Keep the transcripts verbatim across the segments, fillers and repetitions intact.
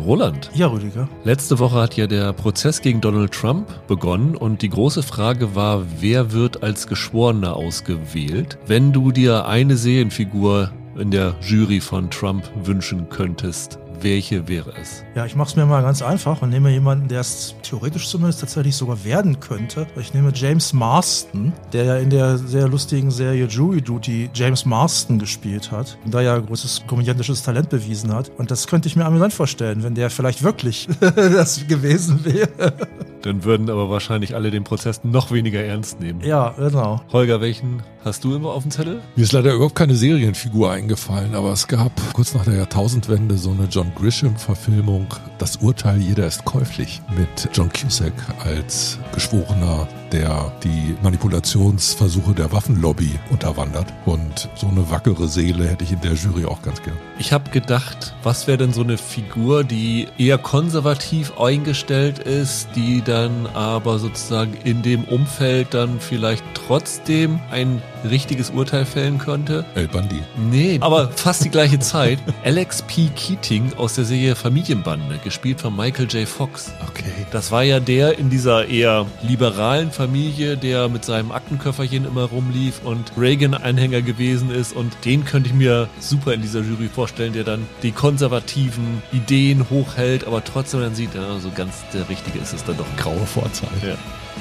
Roland. Ja, Rüdiger. Letzte Woche hat ja der Prozess gegen Donald Trump begonnen und die große Frage war, wer wird als Geschworener ausgewählt? Wenn du dir eine Serienfigur in der Jury von Trump wünschen könntest, welche wäre es? Ja, ich mache es mir mal ganz einfach und nehme jemanden, der es theoretisch zumindest tatsächlich sogar werden könnte. Ich nehme James Marsden, der ja in der sehr lustigen Serie Jury Duty James Marsden gespielt hat und da ja großes komödiantisches Talent bewiesen hat. Und das könnte ich mir amüsant vorstellen, wenn der vielleicht wirklich das gewesen wäre. Dann würden aber wahrscheinlich alle den Prozess noch weniger ernst nehmen. Ja, genau. Holger, welchen hast du immer auf dem Zettel? Mir ist leider überhaupt keine Serienfigur eingefallen, aber es gab kurz nach der Jahrtausendwende so eine John Grisham-Verfilmung, Das Urteil, jeder ist käuflich, mit John Cusack als Geschworener, der die Manipulationsversuche der Waffenlobby unterwandert. Und so eine wackere Seele hätte ich in der Jury auch ganz gern. Ich habe gedacht, was wäre denn so eine Figur, die eher konservativ eingestellt ist, die dann aber sozusagen in dem Umfeld dann vielleicht trotzdem ein richtiges Urteil fällen könnte? El Bundy. Nee, aber fast die gleiche Zeit. Alex P. Keating aus der Serie Familienbande, gespielt von Michael J. Fox. Okay. Das war ja der in dieser eher liberalen Familie, der mit seinem Aktenköfferchen immer rumlief und Reagan-Anhänger gewesen ist, und den könnte ich mir super in dieser Jury vorstellen, der dann die konservativen Ideen hochhält, aber trotzdem dann sieht, ja, so ganz der Richtige ist es dann doch. Graue Vorzeit. Ja.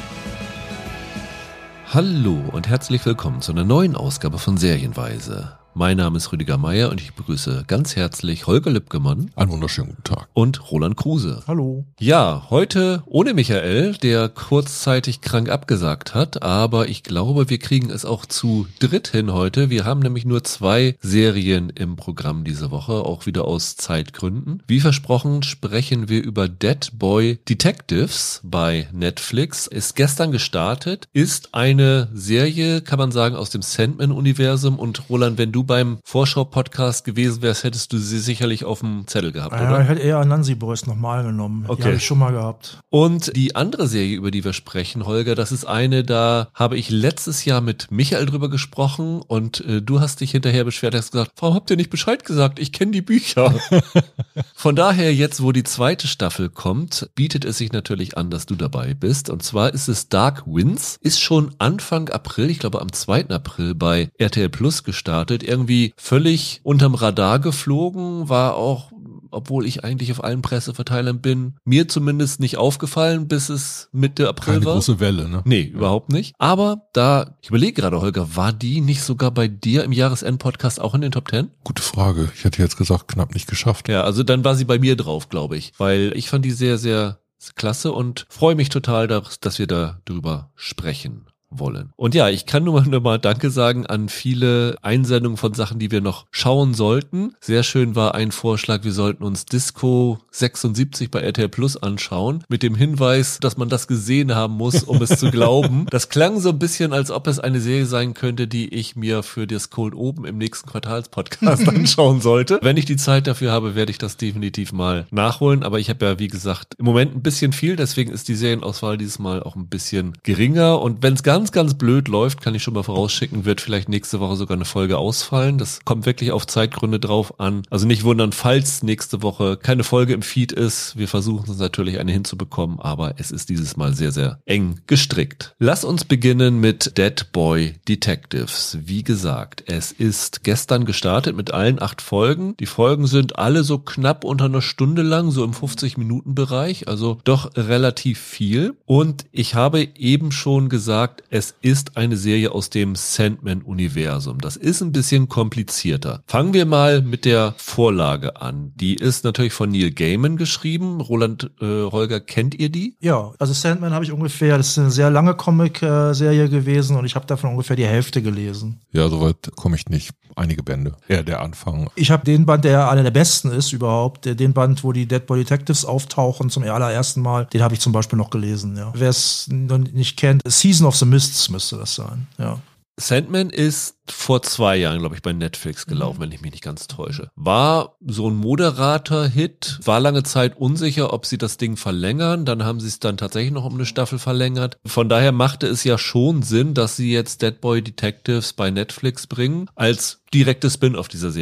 Hallo und herzlich willkommen zu einer neuen Ausgabe von Serienweise. Mein Name ist Rüdiger Meier und ich begrüße ganz herzlich Holger Lippgemann. Einen wunderschönen guten Tag. Und Roland Kruse. Hallo. Ja, heute ohne Michael, der kurzzeitig krank abgesagt hat, aber ich glaube, wir kriegen es auch zu dritt hin heute. Wir haben nämlich nur zwei Serien im Programm diese Woche, auch wieder aus Zeitgründen. Wie versprochen sprechen wir über Dead Boy Detectives bei Netflix. Ist gestern gestartet, ist eine Serie, kann man sagen, aus dem Sandman-Universum. Und Roland, wenn du beim Vorschau-Podcast gewesen wärst, hättest du sie sicherlich auf dem Zettel gehabt, ja, oder? Ich hätte eher Nancy Boys nochmal genommen. Okay. Die habe ich schon mal gehabt. Und die andere Serie, über die wir sprechen, Holger, das ist eine, da habe ich letztes Jahr mit Michael drüber gesprochen und äh, du hast dich hinterher beschwert, hast gesagt, warum habt ihr nicht Bescheid gesagt? Ich kenne die Bücher. Von daher, jetzt, wo die zweite Staffel kommt, bietet es sich natürlich an, dass du dabei bist. Und zwar ist es Dark Winds, ist schon Anfang April, ich glaube am zweiten April bei R T L Plus gestartet, irgendwie völlig unterm Radar geflogen, war auch, obwohl ich eigentlich auf allen Presseverteilern bin, mir zumindest nicht aufgefallen, bis es Mitte April Keine war. Keine große Welle, ne? Nee, überhaupt nicht. Aber da, ich überlege gerade, Holger, war die nicht sogar bei dir im Jahresend-Podcast auch in den Top Ten? Gute Frage. Ich hätte jetzt gesagt, knapp nicht geschafft. Ja, also dann war sie bei mir drauf, glaube ich. Weil ich fand die sehr, sehr klasse und freue mich total, dass, dass wir da drüber sprechen wollen. Und ja, ich kann nur mal, nur mal Danke sagen an viele Einsendungen von Sachen, die wir noch schauen sollten. Sehr schön war ein Vorschlag, wir sollten uns Disco sechsundsiebzig bei R T L Plus anschauen, mit dem Hinweis, dass man das gesehen haben muss, um es zu glauben. Das klang so ein bisschen, als ob es eine Serie sein könnte, die ich mir für das Cold Open im nächsten Quartalspodcast anschauen sollte. Wenn ich die Zeit dafür habe, werde ich das definitiv mal nachholen. Aber ich habe ja, wie gesagt, im Moment ein bisschen viel, deswegen ist die Serienauswahl dieses Mal auch ein bisschen geringer. Und wenn es ganz Ganz, ganz blöd läuft, kann ich schon mal vorausschicken, wird vielleicht nächste Woche sogar eine Folge ausfallen. Das kommt wirklich auf Zeitgründe drauf an. Also nicht wundern, falls nächste Woche keine Folge im Feed ist. Wir versuchen es natürlich eine hinzubekommen, aber es ist dieses Mal sehr, sehr eng gestrickt. Lass uns beginnen mit Dead Boy Detectives. Wie gesagt, es ist gestern gestartet mit allen acht Folgen. Die Folgen sind alle so knapp unter einer Stunde lang, so im fünfzig-Minuten-Bereich, also doch relativ viel. Und ich habe eben schon gesagt, es ist eine Serie aus dem Sandman-Universum. Das ist ein bisschen komplizierter. Fangen wir mal mit der Vorlage an. Die ist natürlich von Neil Gaiman geschrieben. Roland, äh, Holger, kennt ihr die? Ja, also Sandman habe ich ungefähr, das ist eine sehr lange Comic-Serie gewesen und ich habe davon ungefähr die Hälfte gelesen. Ja, soweit komme ich nicht. Einige Bände. Eher der Anfang. Ich habe den Band, der einer der besten ist überhaupt, den Band, wo die Dead Boy Detectives auftauchen zum allerersten Mal, den habe ich zum Beispiel noch gelesen. Ja. Wer es noch nicht kennt, Season of the Mists müsste das sein. Ja. Sandman ist vor zwei Jahren, glaube ich, bei Netflix gelaufen, mhm. wenn ich mich nicht ganz täusche. War so ein moderater Hit, war lange Zeit unsicher, ob sie das Ding verlängern. Dann haben sie es dann tatsächlich noch um eine Staffel verlängert. Von daher machte es ja schon Sinn, dass sie jetzt Dead Boy Detectives bei Netflix bringen, als direktes Spin-off dieser Serie.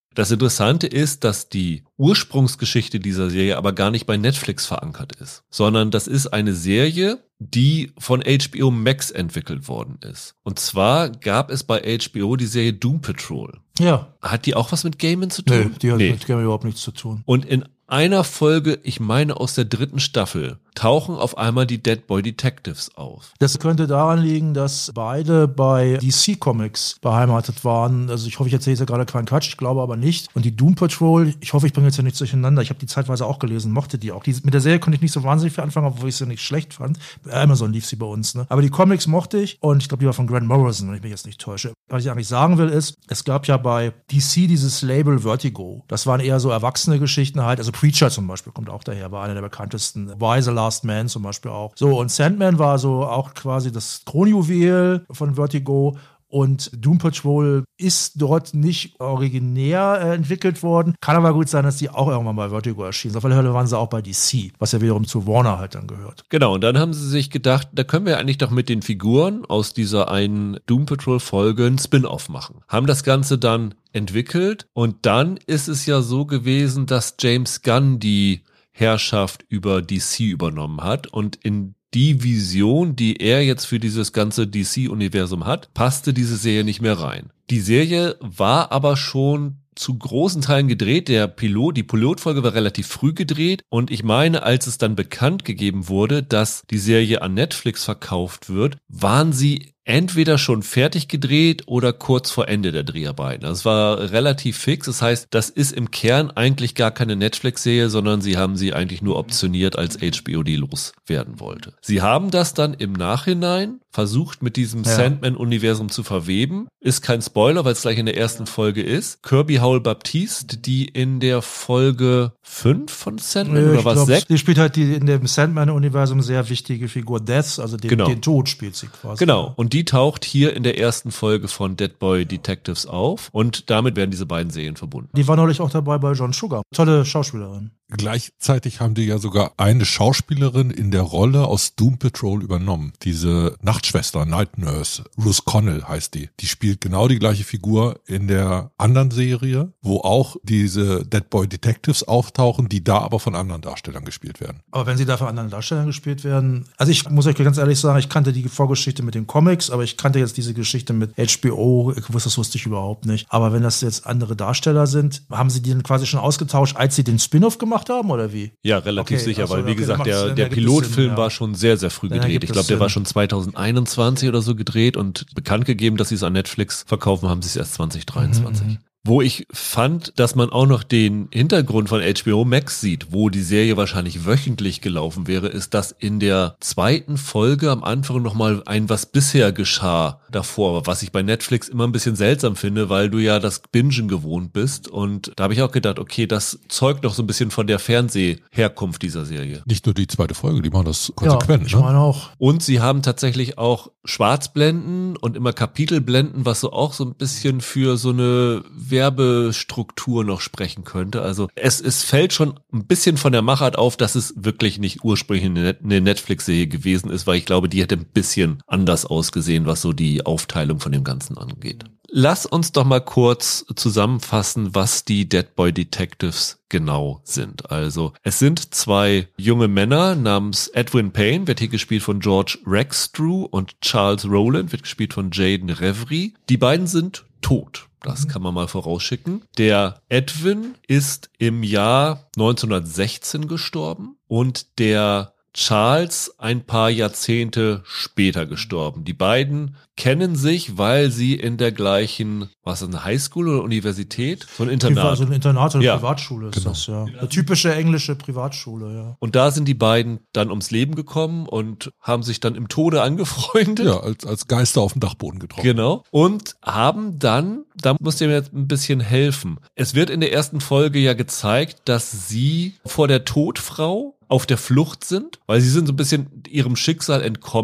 Das Interessante ist, dass die Ursprungsgeschichte dieser Serie aber gar nicht bei Netflix verankert ist, sondern das ist eine Serie, die von H B O Max entwickelt worden ist. Und zwar gab es bei H B O die Serie Doom Patrol. Ja. Hat die auch was mit Gaming zu tun? Nee, die hat nee. mit Gaming überhaupt nichts zu tun. Und in einer Folge, ich meine aus der dritten Staffel, tauchen auf einmal die Dead Boy Detectives auf. Das könnte daran liegen, dass beide bei D C Comics beheimatet waren. Also ich hoffe, ich erzähle jetzt ja gerade keinen Quatsch, ich glaube aber nicht. Und die Doom Patrol, ich hoffe, ich bringe jetzt ja nichts durcheinander. Ich habe die zeitweise auch gelesen, mochte die auch. Die, mit der Serie konnte ich nicht so wahnsinnig viel anfangen, obwohl ich sie nicht schlecht fand. Bei Amazon lief sie bei uns, ne? Aber die Comics mochte ich und ich glaube, die war von Grant Morrison, wenn ich mich jetzt nicht täusche. Was ich eigentlich sagen will, ist, es gab ja bei D C dieses Label Vertigo. Das waren eher so erwachsene Geschichten halt. Also Preacher zum Beispiel kommt auch daher, war einer der bekanntesten. Why the Last Man zum Beispiel auch. So, und Sandman war so auch quasi das Kronjuwel von Vertigo. Und Doom Patrol ist dort nicht originär äh, entwickelt worden. Kann aber gut sein, dass die auch irgendwann bei Vertigo erschienen. Auf alle Fälle waren sie auch bei D C, was ja wiederum zu Warner halt dann gehört. Genau, und dann haben sie sich gedacht, da können wir eigentlich doch mit den Figuren aus dieser einen Doom Patrol Folge ein Spin-off machen. Haben das Ganze dann entwickelt und dann ist es ja so gewesen, dass James Gunn die Herrschaft über D C übernommen hat und in die Vision, die er jetzt für dieses ganze D C-Universum hat, passte diese Serie nicht mehr rein. Die Serie war aber schon zu großen Teilen gedreht. Der Pilot, die Pilotfolge war relativ früh gedreht und ich meine, als es dann bekannt gegeben wurde, dass die Serie an Netflix verkauft wird, waren sie entweder schon fertig gedreht oder kurz vor Ende der Dreharbeiten. Das war relativ fix. Das heißt, das ist im Kern eigentlich gar keine Netflix-Serie, sondern sie haben sie eigentlich nur optioniert, als H B O die loswerden wollte. Sie haben das dann im Nachhinein versucht, mit diesem ja. Sandman-Universum zu verweben. Ist kein Spoiler, weil es gleich in der ersten Folge ist. Kirby Howell-Baptiste, die in der Folge fünf von Sandman ja, oder was? sechs? Die spielt halt die in dem Sandman-Universum sehr wichtige Figur Death, also den, genau. den Tod spielt sie quasi. Genau. Und die taucht hier in der ersten Folge von Dead Boy Detectives auf und damit werden diese beiden Serien verbunden. Die war neulich auch dabei bei John Sugar. Tolle Schauspielerin. Gleichzeitig haben die ja sogar eine Schauspielerin in der Rolle aus Doom Patrol übernommen. Diese Nachtschwester, Night Nurse, Ruth Connell heißt die. Die spielt genau die gleiche Figur in der anderen Serie, wo auch diese Dead Boy Detectives auftauchen, die da aber von anderen Darstellern gespielt werden. Aber wenn sie da von anderen Darstellern gespielt werden, also ich muss euch ganz ehrlich sagen, ich kannte die Vorgeschichte mit den Comics, aber ich kannte jetzt diese Geschichte mit H B O, das wusste ich überhaupt nicht. Aber wenn das jetzt andere Darsteller sind, haben sie die dann quasi schon ausgetauscht, als sie den Spin-off gemacht haben, oder wie? Ja, relativ okay, sicher, also, weil wie okay, gesagt, der, Sinn, der Pilotfilm Sinn, ja. war schon sehr, sehr früh gedreht. Ich glaube, der war schon zwanzig einundzwanzig oder so gedreht und bekannt gegeben, dass sie es an Netflix verkaufen, haben sie es erst zwanzig dreiundzwanzig. Mhm. Wo ich fand, dass man auch noch den Hintergrund von H B O Max sieht, wo die Serie wahrscheinlich wöchentlich gelaufen wäre, ist, dass in der zweiten Folge am Anfang nochmal ein was bisher geschah davor, was ich bei Netflix immer ein bisschen seltsam finde, weil du ja das Bingen gewohnt bist und da habe ich auch gedacht, okay, das zeugt noch so ein bisschen von der Fernsehherkunft dieser Serie. Nicht nur die zweite Folge, die machen das konsequent. Ja, ich meine auch. Und sie haben tatsächlich auch Schwarzblenden und immer Kapitelblenden, was so auch so ein bisschen für so eine Werbestruktur noch sprechen könnte. Also es, es fällt schon ein bisschen von der Machart auf, dass es wirklich nicht ursprünglich eine Netflix-Serie gewesen ist, weil ich glaube, die hätte ein bisschen anders ausgesehen, was so die Aufteilung von dem Ganzen angeht. Lass uns doch mal kurz zusammenfassen, was die Dead Boy Detectives genau sind. Also es sind zwei junge Männer namens Edwin Payne, wird hier gespielt von George Rackstrew, und Charles Rowland wird gespielt von Jaden Reverie. Die beiden sind tot. Das kann man mal vorausschicken. Der Edwin ist im Jahr neunzehnhundertsechzehn gestorben und der Charles ein paar Jahrzehnte später gestorben. Die beiden kennen sich, weil sie in der gleichen, was ist das, eine Highschool oder Universität? So ein Internat. So ein Internat oder ja, Privatschule ist genau. das, ja. Eine typische englische Privatschule, ja. Und da sind die beiden dann ums Leben gekommen und haben sich dann im Tode angefreundet. Ja, als, als Geister auf dem Dachboden getroffen. Genau. Und haben dann, da musst ihr mir jetzt ein bisschen helfen. Es wird in der ersten Folge ja gezeigt, dass sie vor der Todfrau auf der Flucht sind, weil sie sind so ein bisschen ihrem Schicksal entkommen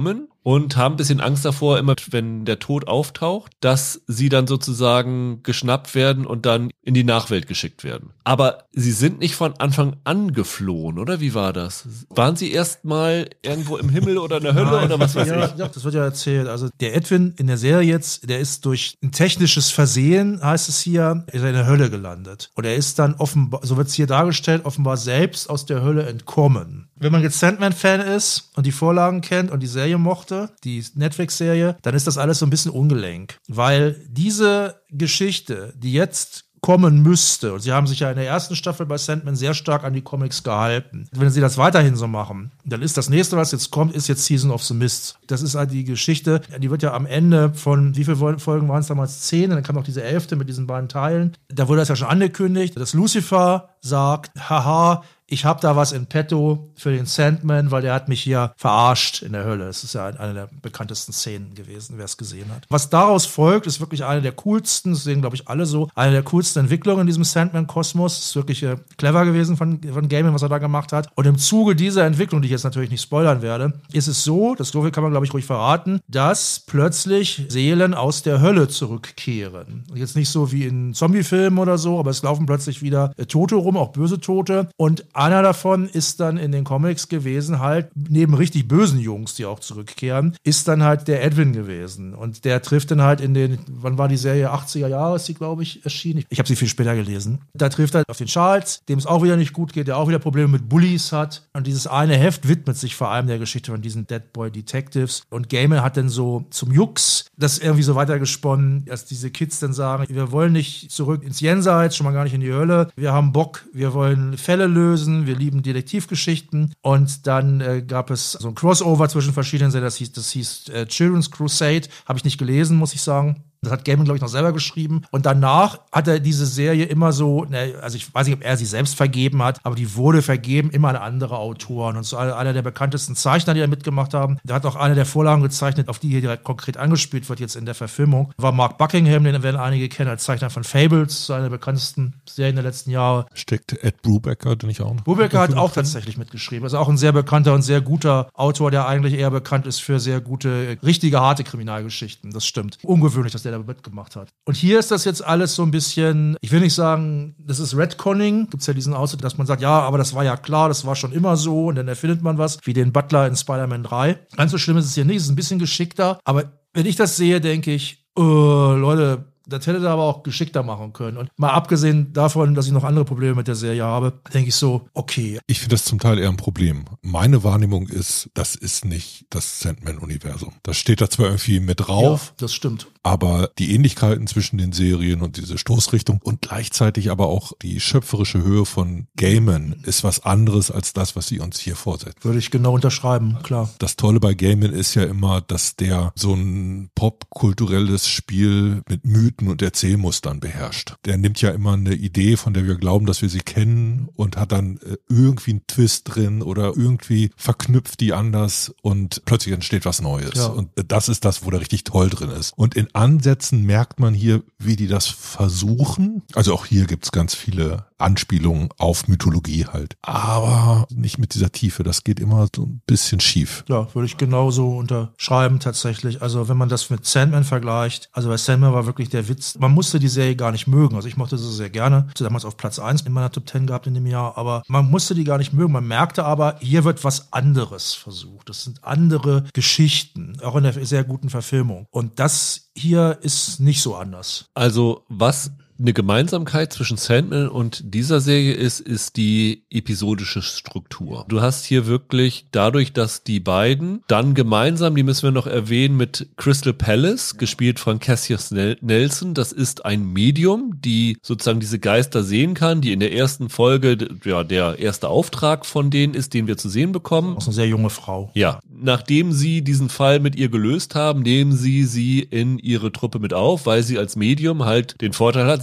und haben ein bisschen Angst davor, immer wenn der Tod auftaucht, dass sie dann sozusagen geschnappt werden und dann in die Nachwelt geschickt werden. Aber sie sind nicht von Anfang an geflohen, oder? Wie war das? Waren sie erst mal irgendwo im Himmel oder in der Hölle Nein, oder was weiß ja, ich? Ja, das wird ja erzählt. Also der Edwin in der Serie jetzt, der ist durch ein technisches Versehen, heißt es hier, ist er in der Hölle gelandet. Und er ist dann offenbar, so wird es hier dargestellt, offenbar selbst aus der Hölle entkommen. Wenn man jetzt Sandman-Fan ist und die Vorlagen kennt und die Serie mochte, die Netflix-Serie, dann ist das alles so ein bisschen ungelenk. Weil diese Geschichte, die jetzt kommen müsste, und sie haben sich ja in der ersten Staffel bei Sandman sehr stark an die Comics gehalten. Wenn sie das weiterhin so machen, dann ist das nächste, was jetzt kommt, ist jetzt Season of the Mist. Das ist halt die Geschichte, die wird ja am Ende von, wie viele Folgen waren es damals? Zehn, und dann kam noch diese elfte mit diesen beiden Teilen. Da wurde das ja schon angekündigt, dass Lucifer sagt, haha, ich habe da was in petto für den Sandman, weil der hat mich hier verarscht in der Hölle. Das ist ja eine der bekanntesten Szenen gewesen, wer es gesehen hat. Was daraus folgt, ist wirklich eine der coolsten, das sehen, glaube ich, alle so, eine der coolsten Entwicklungen in diesem Sandman-Kosmos. Ist wirklich äh, clever gewesen von, von Gaiman, was er da gemacht hat. Und im Zuge dieser Entwicklung, die ich jetzt natürlich nicht spoilern werde, ist es so, das kann man, glaube ich, ruhig verraten, dass plötzlich Seelen aus der Hölle zurückkehren. Und jetzt nicht so wie in Zombie-Filmen oder so, aber es laufen plötzlich wieder äh, Tote rum, auch böse Tote. Und einer davon ist dann in den Comics gewesen, halt, neben richtig bösen Jungs, die auch zurückkehren, ist dann halt der Edwin gewesen. Und der trifft dann halt in den, wann war die Serie? achtziger Jahre ist sie, glaube ich, erschienen. Ich, ich habe sie viel später gelesen. Da trifft er auf den Charles, dem es auch wieder nicht gut geht, der auch wieder Probleme mit Bullies hat. Und dieses eine Heft widmet sich vor allem der Geschichte von diesen Dead Boy Detectives. Und Gaiman hat dann so zum Jux das irgendwie so weitergesponnen, dass diese Kids dann sagen, wir wollen nicht zurück ins Jenseits, schon mal gar nicht in die Hölle. Wir haben Bock, wir wollen Fälle lösen, wir lieben Detektivgeschichten. Und dann äh, gab es so ein Crossover zwischen verschiedenen Serien, das hieß, das hieß äh, Children's Crusade, habe ich nicht gelesen, muss ich sagen. Das hat Gaiman, glaube ich, noch selber geschrieben. Und danach hat er diese Serie immer so, ne, also ich weiß nicht, ob er sie selbst vergeben hat, aber die wurde vergeben immer an andere Autoren. Und so einer der bekanntesten Zeichner, die da mitgemacht haben, der hat auch eine der Vorlagen gezeichnet, auf die hier direkt konkret angespielt wird jetzt in der Verfilmung, war Mark Buckingham, den werden einige kennen als Zeichner von Fables, eine der bekanntesten Serien der letzten Jahre. Steckt Ed Brubaker, den ich auch noch. Brubaker hat auch tatsächlich mitgeschrieben. Also auch ein sehr bekannter und sehr guter Autor, der eigentlich eher bekannt ist für sehr gute, richtige, harte Kriminalgeschichten. Das stimmt. Ungewöhnlich, dass der da mitgemacht hat. Und hier ist das jetzt alles so ein bisschen, ich will nicht sagen, das ist Retconning, gibt's ja diesen Ausdruck, dass man sagt, ja, aber das war ja klar, das war schon immer so, und dann erfindet man was, wie den Butler in Spider-Man drei. Ganz so schlimm ist es hier nicht, es ist ein bisschen geschickter, aber wenn ich das sehe, denke ich, oh, Leute, das hätte er aber auch geschickter machen können. Und mal abgesehen davon, dass ich noch andere Probleme mit der Serie habe, denke ich so, okay. Ich finde das zum Teil eher ein Problem. Meine Wahrnehmung ist, das ist nicht das Sandman-Universum. Das steht da zwar irgendwie mit drauf. Ja, das stimmt. Aber die Ähnlichkeiten zwischen den Serien und diese Stoßrichtung und gleichzeitig aber auch die schöpferische Höhe von Gaiman ist was anderes als das, was sie uns hier vorsetzt. Würde ich genau unterschreiben, klar. Das Tolle bei Gaiman ist ja immer, dass der so ein popkulturelles Spiel mit Mythen und Erzählmustern beherrscht. Der nimmt ja immer eine Idee, von der wir glauben, dass wir sie kennen, und hat dann irgendwie einen Twist drin oder irgendwie verknüpft die anders und plötzlich entsteht was Neues. Ja. Und das ist das, wo der richtig toll drin ist. Und in Ansätzen merkt man hier, wie die das versuchen. Also auch hier gibt's ganz viele Anspielungen auf Mythologie halt. Aber nicht mit dieser Tiefe. Das geht immer so ein bisschen schief. Ja, würde ich genauso unterschreiben tatsächlich. Also wenn man das mit Sandman vergleicht, also bei Sandman war wirklich der Witz, man musste die Serie gar nicht mögen. Also ich mochte sie sehr gerne. Ich hatte damals auf Platz eins in meiner Top zehn gehabt in dem Jahr, aber man musste die gar nicht mögen. Man merkte aber, hier wird was anderes versucht. Das sind andere Geschichten, auch in der sehr guten Verfilmung. Und das hier ist nicht so anders. Also was eine Gemeinsamkeit zwischen Sandman und dieser Serie ist, ist die episodische Struktur. Du hast hier wirklich dadurch, dass die beiden dann gemeinsam, die müssen wir noch erwähnen, mit Crystal Palace, gespielt von Cassius Nelson, das ist ein Medium, die sozusagen diese Geister sehen kann, die in der ersten Folge, ja, der erste Auftrag von denen ist, den wir zu sehen bekommen. Das ist eine sehr junge Frau. Ja. Nachdem sie diesen Fall mit ihr gelöst haben, nehmen sie sie in ihre Truppe mit auf, weil sie als Medium halt den Vorteil hat,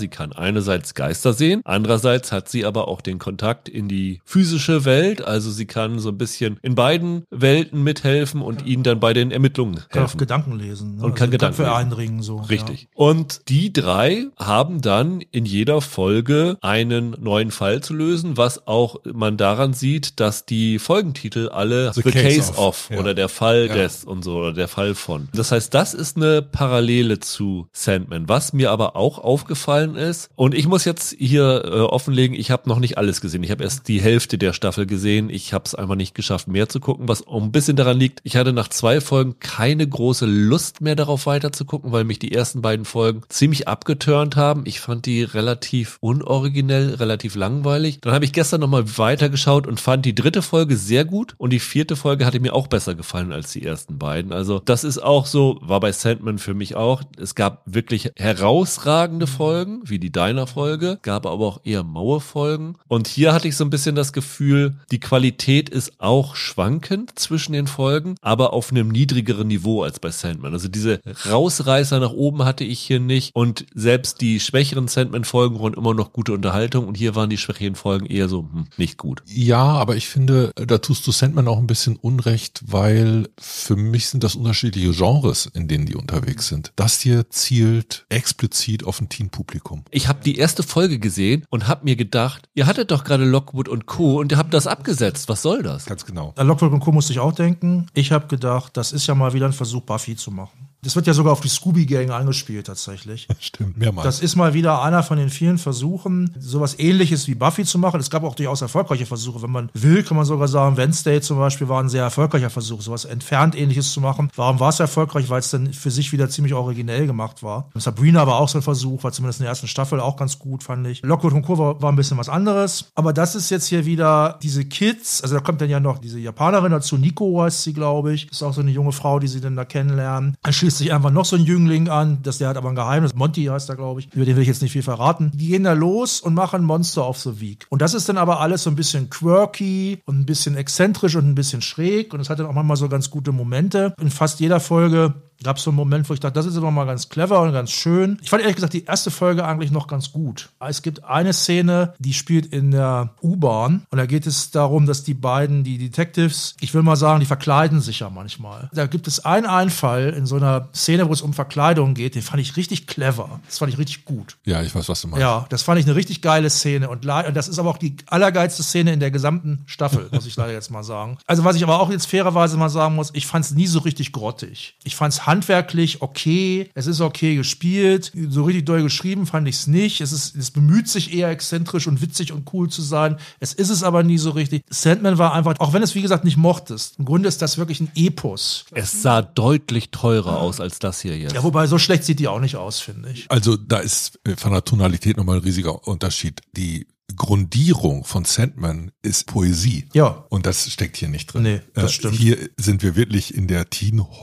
Sie kann einerseits Geister sehen, andererseits hat sie aber auch den Kontakt in die physische Welt. Also sie kann so ein bisschen in beiden Welten mithelfen und ihnen dann bei den Ermittlungen helfen. Kann auch Gedanken lesen. Ne? Und kann also Gedanken Köpfe lesen. einringen. So. Richtig. Ja. Und die drei haben dann in jeder Folge einen neuen Fall zu lösen, was auch man daran sieht, dass die Folgentitel alle The The Case Case of, of ja. oder der Fall Ja. des und so oder der Fall von. Das heißt, das ist eine Parallele zu Sandman. Was mir aber auch aufgefallen ist, und ich muss jetzt hier äh, offenlegen, ich habe noch nicht alles gesehen. Ich habe erst die Hälfte der Staffel gesehen. Ich habe es einfach nicht geschafft, mehr zu gucken, was auch ein bisschen daran liegt. Ich hatte nach zwei Folgen keine große Lust mehr darauf weiter zu gucken, weil mich die ersten beiden Folgen ziemlich abgeturnt haben. Ich fand die relativ unoriginell, relativ langweilig. Dann habe ich gestern nochmal weitergeschaut und fand die dritte Folge sehr gut und die vierte Folge hatte mir auch besser gefallen als die ersten beiden. Also das ist auch so, war bei Sandman für mich auch. Es gab wirklich herausragende Folgen, wie die Diner-Folge, gab aber auch eher maue Folgen. Und hier hatte ich so ein bisschen das Gefühl, die Qualität ist auch schwankend zwischen den Folgen, aber auf einem niedrigeren Niveau als bei Sandman. Also diese Rausreißer nach oben hatte ich hier nicht und selbst die schwächeren Sandman-Folgen waren immer noch gute Unterhaltung und hier waren die schwächeren Folgen eher so hm, nicht gut. Ja, aber ich finde, da tust du Sandman auch ein bisschen Unrecht, weil für mich sind das unterschiedliche Genres, in denen die unterwegs sind. Das hier zielt explizit auf ein Teen-Publikum. Ich habe die erste Folge gesehen und habe mir gedacht, ihr hattet doch gerade Lockwood und Co. und ihr habt das abgesetzt. Was soll das? Ganz genau. An Lockwood und Co. musste ich auch denken. Ich habe gedacht, das ist ja mal wieder ein Versuch, Buffy zu machen. Das wird ja sogar auf die Scooby-Gang angespielt tatsächlich. Stimmt, mehrmals. Das ist mal wieder einer von den vielen Versuchen, sowas Ähnliches wie Buffy zu machen. Es gab auch durchaus erfolgreiche Versuche. Wenn man will, kann man sogar sagen, Wednesday zum Beispiel war ein sehr erfolgreicher Versuch, sowas entfernt Ähnliches zu machen. Warum war es erfolgreich? Weil es dann für sich wieder ziemlich originell gemacht war. Sabrina war auch so ein Versuch, war zumindest in der ersten Staffel auch ganz gut, fand ich. Lockwood und Co. war, war ein bisschen was anderes. Aber das ist jetzt hier wieder diese Kids, also da kommt dann ja noch diese Japanerin dazu, Nico heißt sie, glaube ich. Ist auch so eine junge Frau, die sie dann da kennenlernen. Dann schließt sich einfach noch so ein Jüngling an, das, der hat aber ein Geheimnis, Monty heißt er, glaube ich, über den will ich jetzt nicht viel verraten. Die gehen da los und machen Monster of the Week. Und das ist dann aber alles so ein bisschen quirky und ein bisschen exzentrisch und ein bisschen schräg und es hat dann auch manchmal so ganz gute Momente. In fast jeder Folge gab es so einen Moment, wo ich dachte, das ist aber mal ganz clever und ganz schön. Ich fand ehrlich gesagt die erste Folge eigentlich noch ganz gut. Es gibt eine Szene, die spielt in der U-Bahn und da geht es darum, dass die beiden, die Detectives, ich will mal sagen, die verkleiden sich ja manchmal. Da gibt es einen Einfall in so einer Szene, wo es um Verkleidung geht, den fand ich richtig clever. Das fand ich richtig gut. Ja, ich weiß, was du meinst. Ja, das fand ich eine richtig geile Szene und, le- und das ist aber auch die allergeilste Szene in der gesamten Staffel, muss ich leider jetzt mal sagen. Also was ich aber auch jetzt fairerweise mal sagen muss, ich fand es nie so richtig grottig. Ich fand es handwerklich okay, es ist okay gespielt, so richtig doll geschrieben fand ich es nicht. Es ist, es bemüht sich eher exzentrisch und witzig und cool zu sein. Es ist es aber nie so richtig. Sandman war einfach, auch wenn es wie gesagt nicht mochtest, im Grunde ist das wirklich ein Epos. Es sah deutlich teurer aus als das hier jetzt. Ja, wobei so schlecht sieht die auch nicht aus, finde ich. Also da ist von der Tonalität nochmal ein riesiger Unterschied. Die Grundierung von Sandman ist Poesie. Ja. Und das steckt hier nicht drin. Nee, das äh, stimmt. Hier sind wir wirklich in der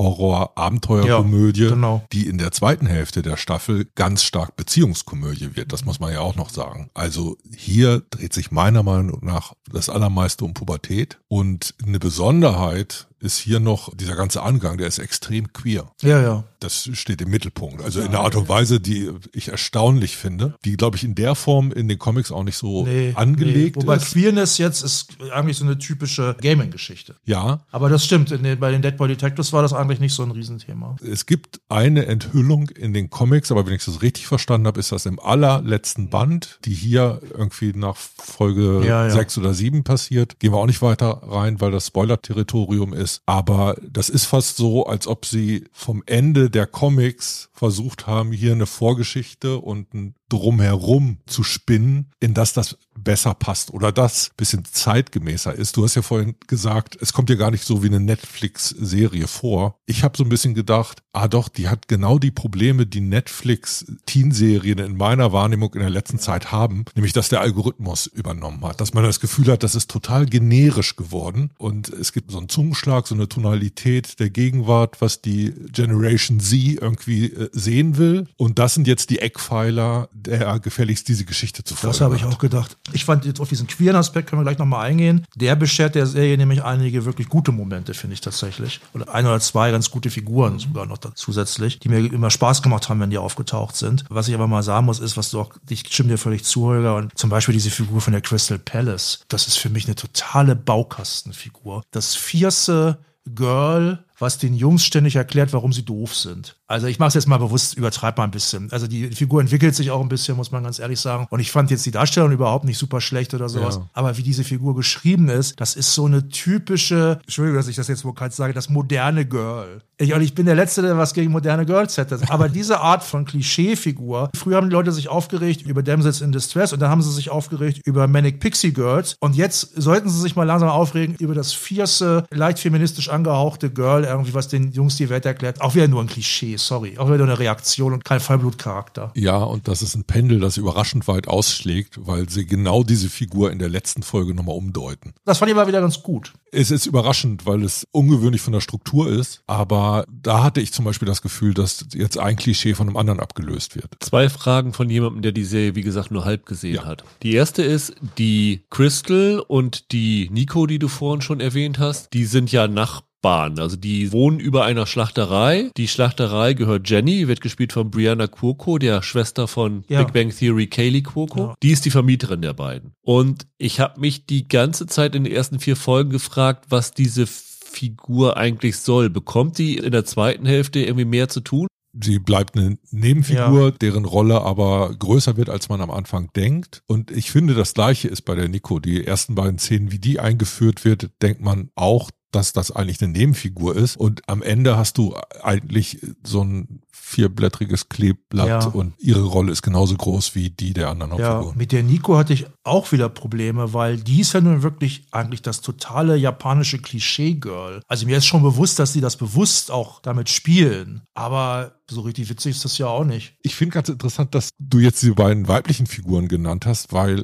Teen-Horror-Abenteuerkomödie, Ja, genau. die in der zweiten Hälfte der Staffel ganz stark Beziehungskomödie wird. Das muss man ja auch noch sagen. Also hier dreht sich meiner Meinung nach das Allermeiste um Pubertät. Und eine Besonderheit ist hier noch dieser ganze Angang, der ist extrem queer. Ja, ja. Das steht im Mittelpunkt. Also in der Art und Weise, die ich erstaunlich finde, die, glaube ich, in der Form in den Comics auch nicht so Nee, angelegt nee. Wobei ist. Queerness jetzt ist eigentlich so eine typische Gaming-Geschichte. Ja, Aber das stimmt, in den, bei den Dead Boy Detectives war das eigentlich nicht so ein Riesenthema. es gibt eine Enthüllung in den Comics, aber wenn ich das richtig verstanden habe, ist das im allerletzten Band, die hier irgendwie nach Folge Ja, ja. sechs oder sieben passiert. Gehen wir auch nicht weiter rein, weil das Spoiler-Territorium ist. Aber das ist fast so, als ob sie vom Ende der Comics versucht haben, hier eine Vorgeschichte und ein Drumherum zu spinnen, in das das besser passt oder das bisschen zeitgemäßer ist. Du hast ja vorhin gesagt, es kommt ja gar nicht so wie eine Netflix-Serie vor. Ich habe so ein bisschen gedacht, ah doch, die hat genau die Probleme, die Netflix-Teen-Serien in meiner Wahrnehmung in der letzten Zeit haben, nämlich dass der Algorithmus übernommen hat, dass man das Gefühl hat, das ist total generisch geworden und es gibt so einen Zungenschlag, so eine Tonalität der Gegenwart, was die Generation Z irgendwie äh, sehen will und das sind jetzt die Eckpfeiler, der gefälligst diese Geschichte zu folgen Das habe ich hat. auch gedacht. Ich fand jetzt auf diesen queeren Aspekt können wir gleich nochmal eingehen. Der beschert der Serie nämlich einige wirklich gute Momente, finde ich tatsächlich. Oder ein oder zwei ganz gute Figuren sogar noch da zusätzlich, die mir immer Spaß gemacht haben, wenn die aufgetaucht sind. Was ich aber mal sagen muss, ist, was du auch, ich stimme dir völlig zu, Holger, und zum Beispiel diese Figur von der Crystal Palace. Das ist für mich eine totale Baukastenfigur. Das fierce Girl, was den Jungs ständig erklärt, warum sie doof sind. Also ich mache es jetzt mal bewusst, übertreibe mal ein bisschen. Also die Figur entwickelt sich auch ein bisschen, muss man ganz ehrlich sagen. Und ich fand jetzt die Darstellung überhaupt nicht super schlecht oder sowas. Ja. Aber wie diese Figur geschrieben ist, das ist so eine typische, Entschuldigung, dass ich das jetzt wohl gerade sage, das moderne Girl. Ich, und ich bin der Letzte, der was gegen moderne Girls hätte. Aber diese Art von Klischeefigur, früher haben die Leute sich aufgeregt über Damsels in Distress und dann haben sie sich aufgeregt über Manic Pixie Girls. Und jetzt sollten sie sich mal langsam aufregen über das fierce, leicht feministisch angehauchte Girl, irgendwie was den Jungs die Welt erklärt. Auch wieder nur ein Klischee, sorry. Auch wieder eine Reaktion und kein Vollblutcharakter. Ja, und das ist ein Pendel, das überraschend weit ausschlägt, weil sie genau diese Figur in der letzten Folge nochmal umdeuten. Das fand ich mal wieder ganz gut. Es ist überraschend, weil es ungewöhnlich von der Struktur ist, aber da hatte ich zum Beispiel das Gefühl, dass jetzt ein Klischee von einem anderen abgelöst wird. Zwei Fragen von jemandem, der die Serie, wie gesagt, nur halb gesehen ja. hat. Die erste ist, die Crystal und die Nico, die du vorhin schon erwähnt hast, die sind ja Nachbarn. Also die wohnen über einer Schlachterei. Die Schlachterei gehört Jenny, wird gespielt von Brianna Cuoco, der Schwester von ja. Big Bang Theory Kaylee Cuoco. Ja. Die ist die Vermieterin der beiden. Und ich habe mich die ganze Zeit in den ersten vier Folgen gefragt, was diese Figur eigentlich soll. Bekommt die in der zweiten Hälfte irgendwie mehr zu tun? Sie bleibt eine Nebenfigur, ja. deren Rolle aber größer wird, als man am Anfang denkt. Und ich finde, das Gleiche ist bei der Nico. Die ersten beiden Szenen, wie die eingeführt wird, denkt man auch, dass das eigentlich eine Nebenfigur ist. Und am Ende hast du eigentlich so ein vierblättriges Kleeblatt ja. und ihre Rolle ist genauso groß wie die der anderen Hauptfiguren. Ja, mit der Nico hatte ich auch wieder Probleme, weil die ist ja nun wirklich eigentlich das totale japanische Klischee-Girl. Also mir ist schon bewusst, dass sie das bewusst auch damit spielen. Aber so richtig witzig ist das ja auch nicht. Ich finde ganz interessant, dass du jetzt die beiden weiblichen Figuren genannt hast, weil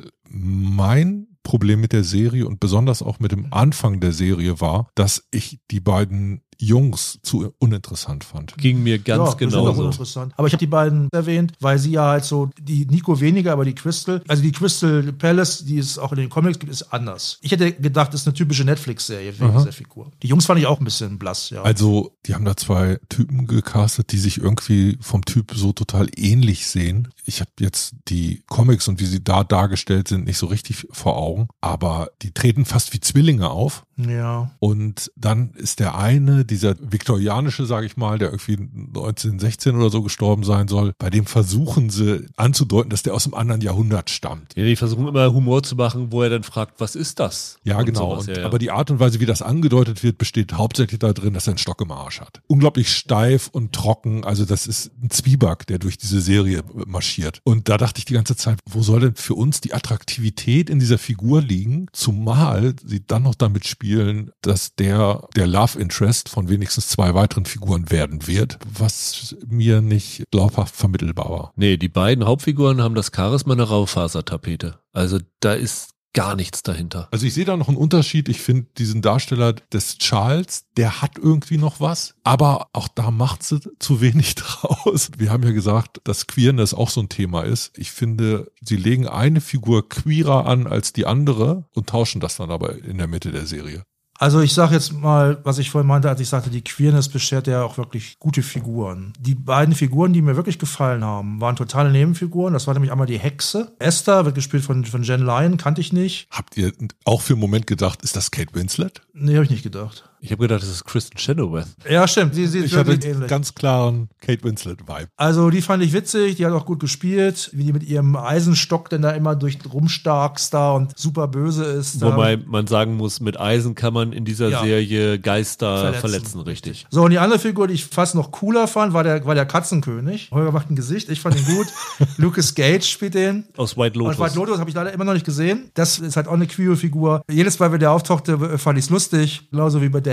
mein Problem mit der Serie und besonders auch mit dem Anfang der Serie war, dass ich die beiden Jungs zu uninteressant fand. Ging mir ganz ja, genauso. Uninteressant. Aber ich habe die beiden erwähnt, weil sie ja halt so, die Nico weniger, aber die Crystal, also die Crystal Palace, die es auch in den Comics gibt, ist anders. Ich hätte gedacht, das ist eine typische Netflix-Serie wegen Aha. dieser Figur. Die Jungs fand ich auch ein bisschen blass, ja. Also, die haben da zwei Typen gecastet, die sich irgendwie vom Typ so total ähnlich sehen. Ich habe jetzt die Comics und wie sie da dargestellt sind nicht so richtig vor Augen, aber die treten fast wie Zwillinge auf. Ja. Und dann ist der eine, dieser viktorianische, sage ich mal, der irgendwie neunzehnhundertsechzehn oder so gestorben sein soll, bei dem versuchen sie anzudeuten, dass der aus einem anderen Jahrhundert stammt. Ja, die versuchen immer Humor zu machen, wo er dann fragt, was ist das? Ja, und genau. Sowas, und, ja, ja. Aber die Art und Weise, wie das angedeutet wird, besteht hauptsächlich darin, dass er einen Stock im Arsch hat. Unglaublich steif und trocken, also das ist ein Zwieback, der durch diese Serie marschiert. Und da dachte ich die ganze Zeit, wo soll denn für uns die Attraktivität in dieser Figur liegen, zumal sie dann noch damit spielt, dass der der Love Interest von wenigstens zwei weiteren Figuren werden wird, was mir nicht glaubhaft vermittelbar war. Nee, die beiden Hauptfiguren haben das Charisma einer Raufasertapete. Also da ist gar nichts dahinter. Also ich sehe da noch einen Unterschied. Ich finde diesen Darsteller des Charles, der hat irgendwie noch was, aber auch da macht sie zu wenig draus. Wir haben ja gesagt, dass Queerness auch so ein Thema ist. Ich finde, sie legen eine Figur queerer an als die andere und tauschen das dann aber in der Mitte der Serie. Also ich sage jetzt mal, was ich vorhin meinte, als ich sagte, die Queerness beschert ja auch wirklich gute Figuren. Die beiden Figuren, die mir wirklich gefallen haben, waren totale Nebenfiguren. Das war nämlich einmal die Hexe. Esther wird gespielt von, von Jen Lyon, kannte ich nicht. Habt ihr auch für einen Moment gedacht, ist das Kate Winslet? Nee, habe ich nicht gedacht. Ich habe gedacht, das ist Kristen Chenoweth. Ja, stimmt. Sie sieht ich hatte einen ganz klaren Kate Winslet-Vibe. Also die fand ich witzig, die hat auch gut gespielt, wie die mit ihrem Eisenstock denn da immer durch rumstarkst da und super böse ist. Wobei man sagen muss, mit Eisen kann man in dieser ja. Serie Geister verletzen. verletzen, richtig. So, und die andere Figur, die ich fast noch cooler fand, war der, war der Katzenkönig. Holger macht ein Gesicht, ich fand ihn gut. Lucas Gage spielt den. Aus White Lotus. Und White Lotus habe ich leider immer noch nicht gesehen. Das ist halt auch eine Queer-Figur. Jedes Mal, wenn der auftauchte, fand ich es lustig. Genauso wie bei der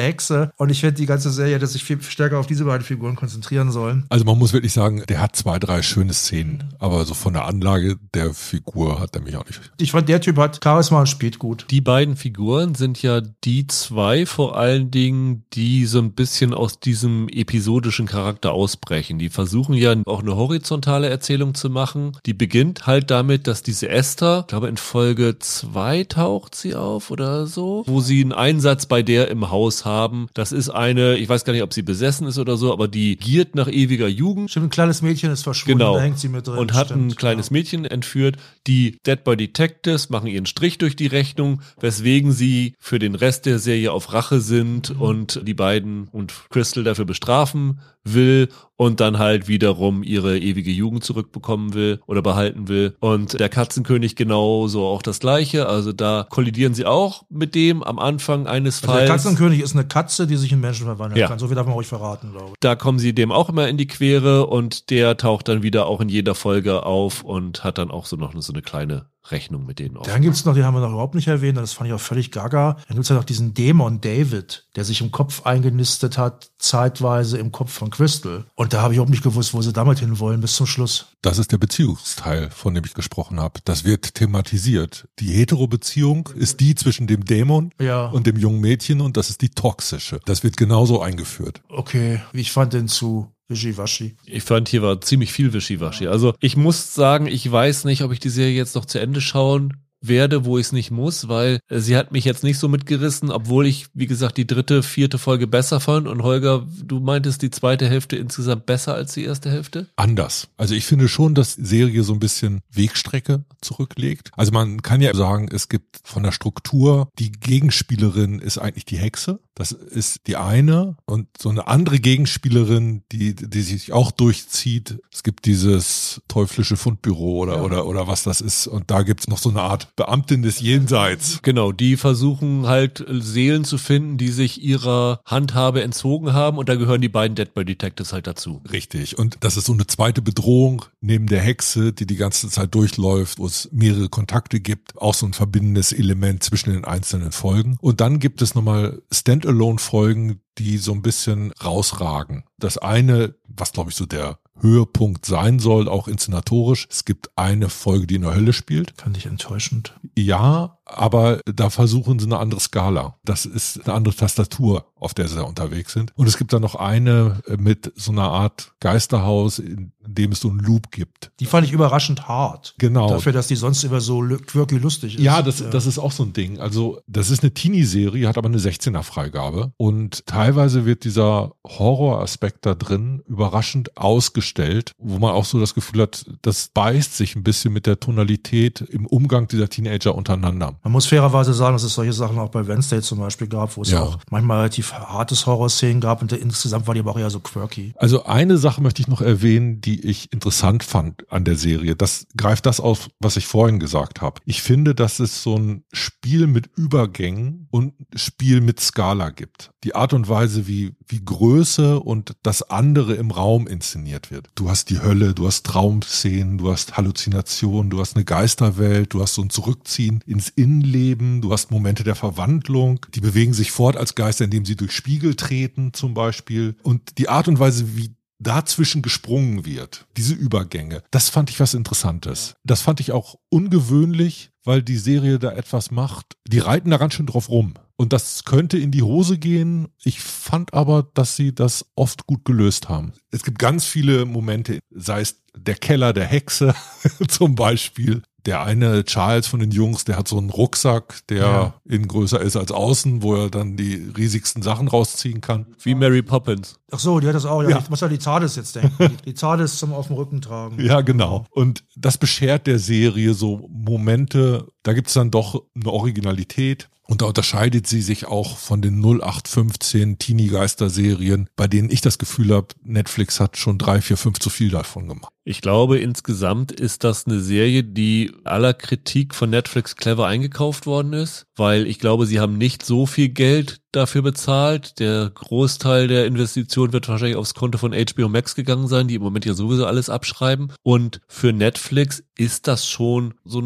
der Hexe. Und ich finde die ganze Serie, dass sich viel stärker auf diese beiden Figuren konzentrieren sollen. Also man muss wirklich sagen, der hat zwei, drei schöne Szenen. Aber so von der Anlage der Figur hat er mich auch nicht. Ich fand, der Typ hat Charisma und spielt gut. Die beiden Figuren sind ja die zwei vor allen Dingen, die so ein bisschen aus diesem episodischen Charakter ausbrechen. Die versuchen ja auch eine horizontale Erzählung zu machen. Die beginnt halt damit, dass diese Esther, ich glaube in Folge zwei taucht sie auf oder so, wo sie einen Einsatz bei der im Haus haben. Das ist eine, ich weiß gar nicht, ob sie besessen ist oder so, aber die giert nach ewiger Jugend. Stimmt, ein kleines Mädchen ist verschwunden, genau. Da hängt sie mit drin. Und hat stimmt, ein kleines ja. Mädchen entführt. Die Dead by Detectives machen ihren Strich durch die Rechnung, weswegen sie für den Rest der Serie auf Rache sind Mhm. und die beiden und Crystal dafür bestrafen will und dann halt wiederum ihre ewige Jugend zurückbekommen will oder behalten will. Und der Katzenkönig genauso auch das Gleiche. Also da kollidieren sie auch mit dem am Anfang eines Also Falls. der Katzenkönig ist eine Katze, die sich in Menschen verwandeln Ja. kann. So viel darf man ruhig verraten, glaube ich. Da kommen sie dem auch immer in die Quere und der taucht dann wieder auch in jeder Folge auf und hat dann auch so noch so eine kleine Rechnung mit denen offen. Dann gibt's noch, den haben wir noch überhaupt nicht erwähnt, das fand ich auch völlig gaga. Dann gibt's ja noch diesen Dämon David, der sich im Kopf eingenistet hat, zeitweise im Kopf von Crystal. Und da habe ich überhaupt nicht gewusst, wo sie damit hinwollen, bis zum Schluss. Das ist der Beziehungsteil, von dem ich gesprochen habe. Das wird thematisiert. Die Hetero-Beziehung ist die zwischen dem Dämon Ja. und dem jungen Mädchen und das ist die toxische. Das wird genauso eingeführt. Okay, ich fand den zu wischiwaschi. Ich fand, hier war ziemlich viel Wischiwaschi. Also ich muss sagen, ich weiß nicht, ob ich die Serie jetzt noch zu Ende schauen werde, wo ich es nicht muss, weil äh, sie hat mich jetzt nicht so mitgerissen, obwohl ich, wie gesagt, die dritte, vierte Folge besser fand. Und Holger, du meintest die zweite Hälfte insgesamt besser als die erste Hälfte? Anders. Also ich finde schon, dass die Serie so ein bisschen Wegstrecke zurücklegt. Also man kann ja sagen, es gibt von der Struktur, die Gegenspielerin ist eigentlich die Hexe. Das ist die eine. Und so eine andere Gegenspielerin, die, die sich auch durchzieht. Es gibt dieses teuflische Fundbüro oder, Ja. oder, oder was das ist. Und da gibt's noch so eine Art Beamtin des Jenseits. Genau, die versuchen halt Seelen zu finden, die sich ihrer Handhabe entzogen haben und da gehören die beiden Dead by Detectives halt dazu. Richtig. Und das ist so eine zweite Bedrohung neben der Hexe, die die ganze Zeit durchläuft, wo es mehrere Kontakte gibt. Auch so ein verbindendes Element zwischen den einzelnen Folgen. Und dann gibt es nochmal Standalone-Folgen, die so ein bisschen rausragen. Das eine, was glaube ich so der Höhepunkt sein soll, auch inszenatorisch. Es gibt eine Folge, die in der Hölle spielt. Fand ich enttäuschend. Ja, aber da versuchen sie eine andere Skala. Das ist eine andere Tastatur, auf der sie da unterwegs sind. Und es gibt dann noch eine mit so einer Art Geisterhaus, in dem es so einen Loop gibt. Die fand ich überraschend hart. Genau. Dafür, dass die sonst immer so quirky lustig ist. Ja, das, das ist auch so ein Ding. Also das ist eine Teenie-Serie, hat aber eine sechzehner-Freigabe. Und teilweise wird dieser Horroraspekt da drin überraschend ausgestellt, wo man auch so das Gefühl hat, das beißt sich ein bisschen mit der Tonalität im Umgang dieser Teenager untereinander. Man muss fairerweise sagen, dass es solche Sachen auch bei Wednesday zum Beispiel gab, wo es Ja. auch manchmal relativ hartes Horrorszenen gab und insgesamt war die aber auch eher so quirky. Also eine Sache möchte ich noch erwähnen, die ich interessant fand an der Serie. Das greift das auf, was ich vorhin gesagt habe. Ich finde, dass es so ein Spiel mit Übergängen und Spiel mit Skala gibt. Die Art und Weise, wie, wie Größe und das andere im Raum inszeniert wird. Du hast die Hölle, du hast Traumszenen, du hast Halluzinationen, du hast eine Geisterwelt, du hast so ein Zurückziehen ins Innenleben, du hast Momente der Verwandlung, die bewegen sich fort als Geister, indem sie durch Spiegel treten zum Beispiel. Und die Art und Weise, wie dazwischen gesprungen wird, diese Übergänge, das fand ich was Interessantes. Das fand ich auch ungewöhnlich, weil die Serie da etwas macht. Die reiten da ganz schön drauf rum. Und das könnte in die Hose gehen. Ich fand aber, dass sie das oft gut gelöst haben. Es gibt ganz viele Momente, sei es der Keller der Hexe zum Beispiel. Der eine Charles von den Jungs, der hat so einen Rucksack, der Ja. innen größer ist als außen, wo er dann die riesigsten Sachen rausziehen kann. Wie Mary Poppins. Ach so, die hat das auch. Ja, Ja. ich muss ja die TARDIS jetzt denken. Die, die TARDIS zum auf dem Rücken tragen. Ja, genau. Und das beschert der Serie so Momente, da gibt's dann doch eine Originalität. Und da unterscheidet sie sich auch von den null acht fünfzehn Teenie-Geister-Serien, bei denen ich das Gefühl habe, Netflix hat schon drei, vier, fünf zu viel davon gemacht. Ich glaube, insgesamt ist das eine Serie, die aller Kritik von Netflix clever eingekauft worden ist, weil ich glaube, sie haben nicht so viel Geld dafür bezahlt. Der Großteil der Investition wird wahrscheinlich aufs Konto von H B O Max gegangen sein, die im Moment ja sowieso alles abschreiben. Und für Netflix ist das schon so ein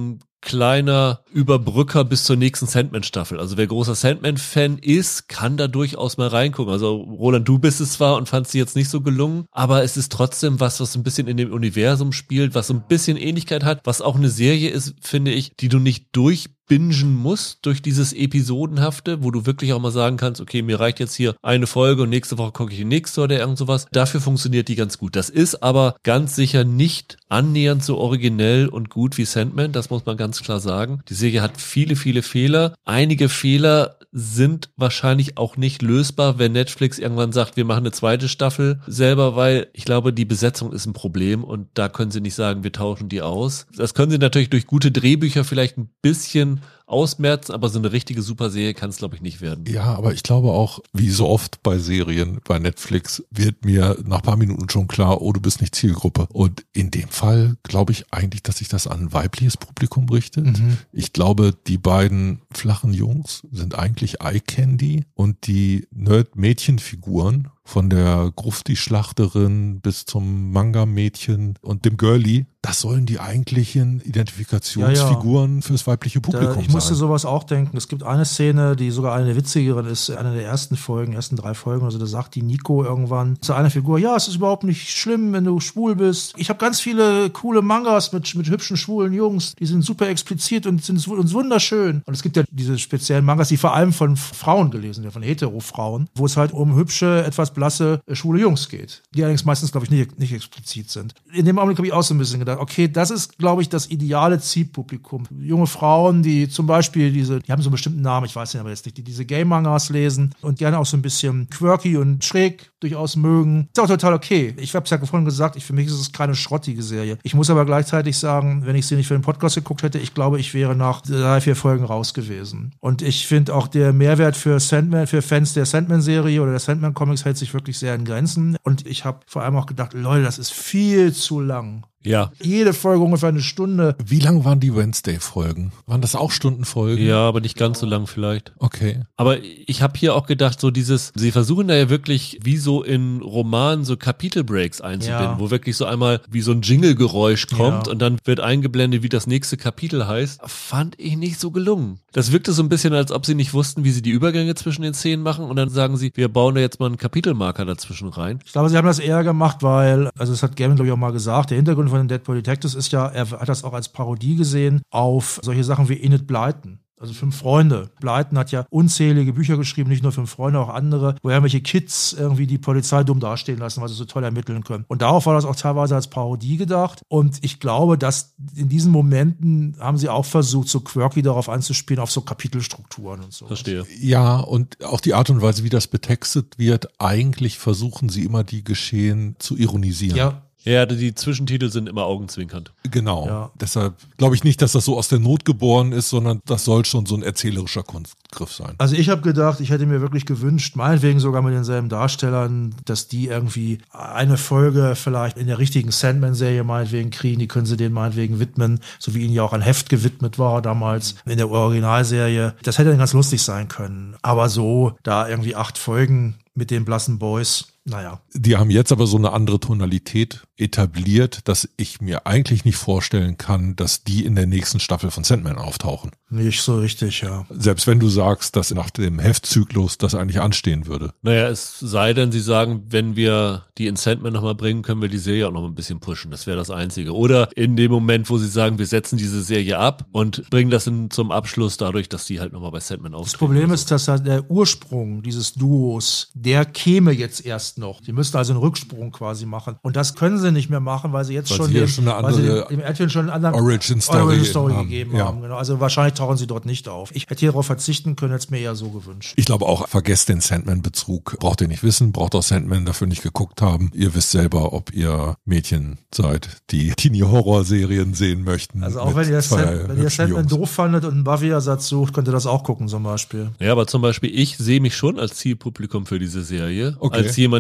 kleiner Überbrücker bis zur nächsten Sandman-Staffel. Also wer großer Sandman-Fan ist, kann da durchaus mal reingucken. Also Roland, du bist es zwar und fandst sie jetzt nicht so gelungen, aber es ist trotzdem was, was ein bisschen in dem Universum spielt, was so ein bisschen Ähnlichkeit hat, was auch eine Serie ist, finde ich, die du nicht durch bingen musst durch dieses Episodenhafte, wo du wirklich auch mal sagen kannst, okay, mir reicht jetzt hier eine Folge und nächste Woche gucke ich die nächste oder irgend sowas. Dafür funktioniert die ganz gut. Das ist aber ganz sicher nicht annähernd so originell und gut wie Sandman, das muss man ganz klar sagen. Die Serie hat viele, viele Fehler. Einige Fehler sind wahrscheinlich auch nicht lösbar, wenn Netflix irgendwann sagt, wir machen eine zweite Staffel selber, weil ich glaube, die Besetzung ist ein Problem und da können sie nicht sagen, wir tauschen die aus. Das können sie natürlich durch gute Drehbücher vielleicht ein bisschen ausmerzen, aber so eine richtige Superserie kann es, glaube ich, nicht werden. Ja, aber ich glaube auch, wie so oft bei Serien, bei Netflix, wird mir nach ein paar Minuten schon klar, oh, du bist nicht Zielgruppe. Und in dem Fall glaube ich eigentlich, dass sich das an ein weibliches Publikum richtet. Mhm. Ich glaube, die beiden flachen Jungs sind eigentlich Eye Candy und die Nerd-Mädchenfiguren von der Grufti-Schlachterin bis zum Manga-Mädchen und dem Girlie, das sollen die eigentlichen Identifikationsfiguren ja, ja. fürs weibliche Publikum da, ich sein. Ich musste sowas auch denken. Es gibt eine Szene, die sogar eine der witzigeren ist, eine der ersten Folgen, ersten drei Folgen. Also da sagt die Nico irgendwann zu einer Figur, ja, es ist überhaupt nicht schlimm, wenn du schwul bist. Ich habe ganz viele coole Mangas mit, mit hübschen, schwulen Jungs. Die sind super explizit und sind uns wunderschön. Und es gibt ja diese speziellen Mangas, die vor allem von Frauen gelesen werden, von Hetero-Frauen, wo es halt um hübsche, etwas blasse, schwule Jungs geht. Die allerdings meistens, glaube ich, nicht, nicht explizit sind. In dem Augenblick habe ich auch so ein bisschen gedacht, okay, das ist, glaube ich, das ideale Zielpublikum. Junge Frauen, die zum Beispiel diese, die haben so einen bestimmten Namen, ich weiß den aber jetzt nicht, die diese Gay-Mangas lesen und gerne auch so ein bisschen quirky und schräg durchaus mögen. Ist auch total okay. Ich habe es ja vorhin gesagt, ich, für mich ist es keine schrottige Serie. Ich muss aber gleichzeitig sagen, wenn ich sie nicht für den Podcast geguckt hätte, ich glaube, ich wäre nach drei, vier Folgen raus gewesen. Und ich finde auch der Mehrwert für Sandman, für Fans der Sandman-Serie oder der Sandman-Comics hält sich wirklich sehr in Grenzen. Und ich habe vor allem auch gedacht, Leute, das ist viel zu lang. Ja. Jede Folge ungefähr eine Stunde. Wie lang waren die Wednesday-Folgen? Waren das auch Stundenfolgen? Ja, aber nicht ganz so lang vielleicht. Okay. Aber ich habe hier auch gedacht, so dieses, sie versuchen da ja wirklich wie so in Romanen so Kapitelbreaks einzubinden, ja. wo wirklich so einmal wie so ein Jingle-Geräusch kommt ja. und dann wird eingeblendet, wie das nächste Kapitel heißt. Fand ich nicht so gelungen. Das wirkte so ein bisschen, als ob sie nicht wussten, wie sie die Übergänge zwischen den Szenen machen und dann sagen sie, wir bauen da jetzt mal einen Kapitelmarker dazwischen rein. Ich glaube, sie haben das eher gemacht, weil, also das hat Gavin, glaube ich, auch mal gesagt, der Hintergrund von den Deadpool Detectives ist ja, er hat das auch als Parodie gesehen auf solche Sachen wie Enid Blyton. Also Fünf Freunde. Blyton hat ja unzählige Bücher geschrieben, nicht nur Fünf Freunde, auch andere, wo irgendwelche Kids irgendwie die Polizei dumm dastehen lassen, weil sie so toll ermitteln können. Und darauf war das auch teilweise als Parodie gedacht. Und ich glaube, dass in diesen Momenten haben sie auch versucht, so quirky darauf anzuspielen, auf so Kapitelstrukturen und so. Verstehe. Ja, und auch die Art und Weise, wie das betextet wird, eigentlich versuchen sie immer die Geschehen zu ironisieren. Ja. Ja, die Zwischentitel sind immer augenzwinkernd. Genau. Ja. Deshalb glaube ich nicht, dass das so aus der Not geboren ist, sondern das soll schon so ein erzählerischer Kunstgriff sein. Also ich habe gedacht, ich hätte mir wirklich gewünscht, meinetwegen sogar mit denselben Darstellern, dass die irgendwie eine Folge vielleicht in der richtigen Sandman-Serie meinetwegen kriegen. Die können sie denen meinetwegen widmen, so wie ihnen ja auch ein Heft gewidmet war damals in der Originalserie. Das hätte dann ganz lustig sein können. Aber so, da irgendwie acht Folgen mit den blassen Boys, naja. Die haben jetzt aber so eine andere Tonalität etabliert, dass ich mir eigentlich nicht vorstellen kann, dass die in der nächsten Staffel von Sandman auftauchen. Nicht so richtig, ja. Selbst wenn du sagst, dass nach dem Heftzyklus das eigentlich anstehen würde. Naja, es sei denn, sie sagen, wenn wir die in Sandman nochmal bringen, können wir die Serie auch noch ein bisschen pushen. Das wäre das Einzige. Oder in dem Moment, wo sie sagen, wir setzen diese Serie ab und bringen das in, zum Abschluss dadurch, dass die halt nochmal bei Sandman auftreten. Das Problem ist, dass halt der Ursprung dieses Duos, der käme jetzt erst noch. Die müssten also einen Rücksprung quasi machen. Und das können sie nicht mehr machen, weil sie jetzt weil schon, sie dem, schon eine weil sie andere dem Advent schon einen anderen Origin Story, Origin Story haben. gegeben ja. haben. Genau. Also wahrscheinlich tauchen sie dort nicht auf. Ich hätte hier darauf verzichten können, hätte es mir eher so gewünscht. Ich glaube auch, vergesst den Sandman-Bezug. Braucht ihr nicht wissen, braucht auch Sandman dafür nicht geguckt haben. Ihr wisst selber, ob ihr Mädchen seid, die Teenie-Horror-Serien sehen möchten. Also auch wenn ihr, Sand, wenn ihr Sandman doof fandet und einen Buffy-Ersatz sucht, könnt ihr das auch gucken zum Beispiel. Ja, aber zum Beispiel ich sehe mich schon als Zielpublikum für diese Serie. Okay. Als jemand,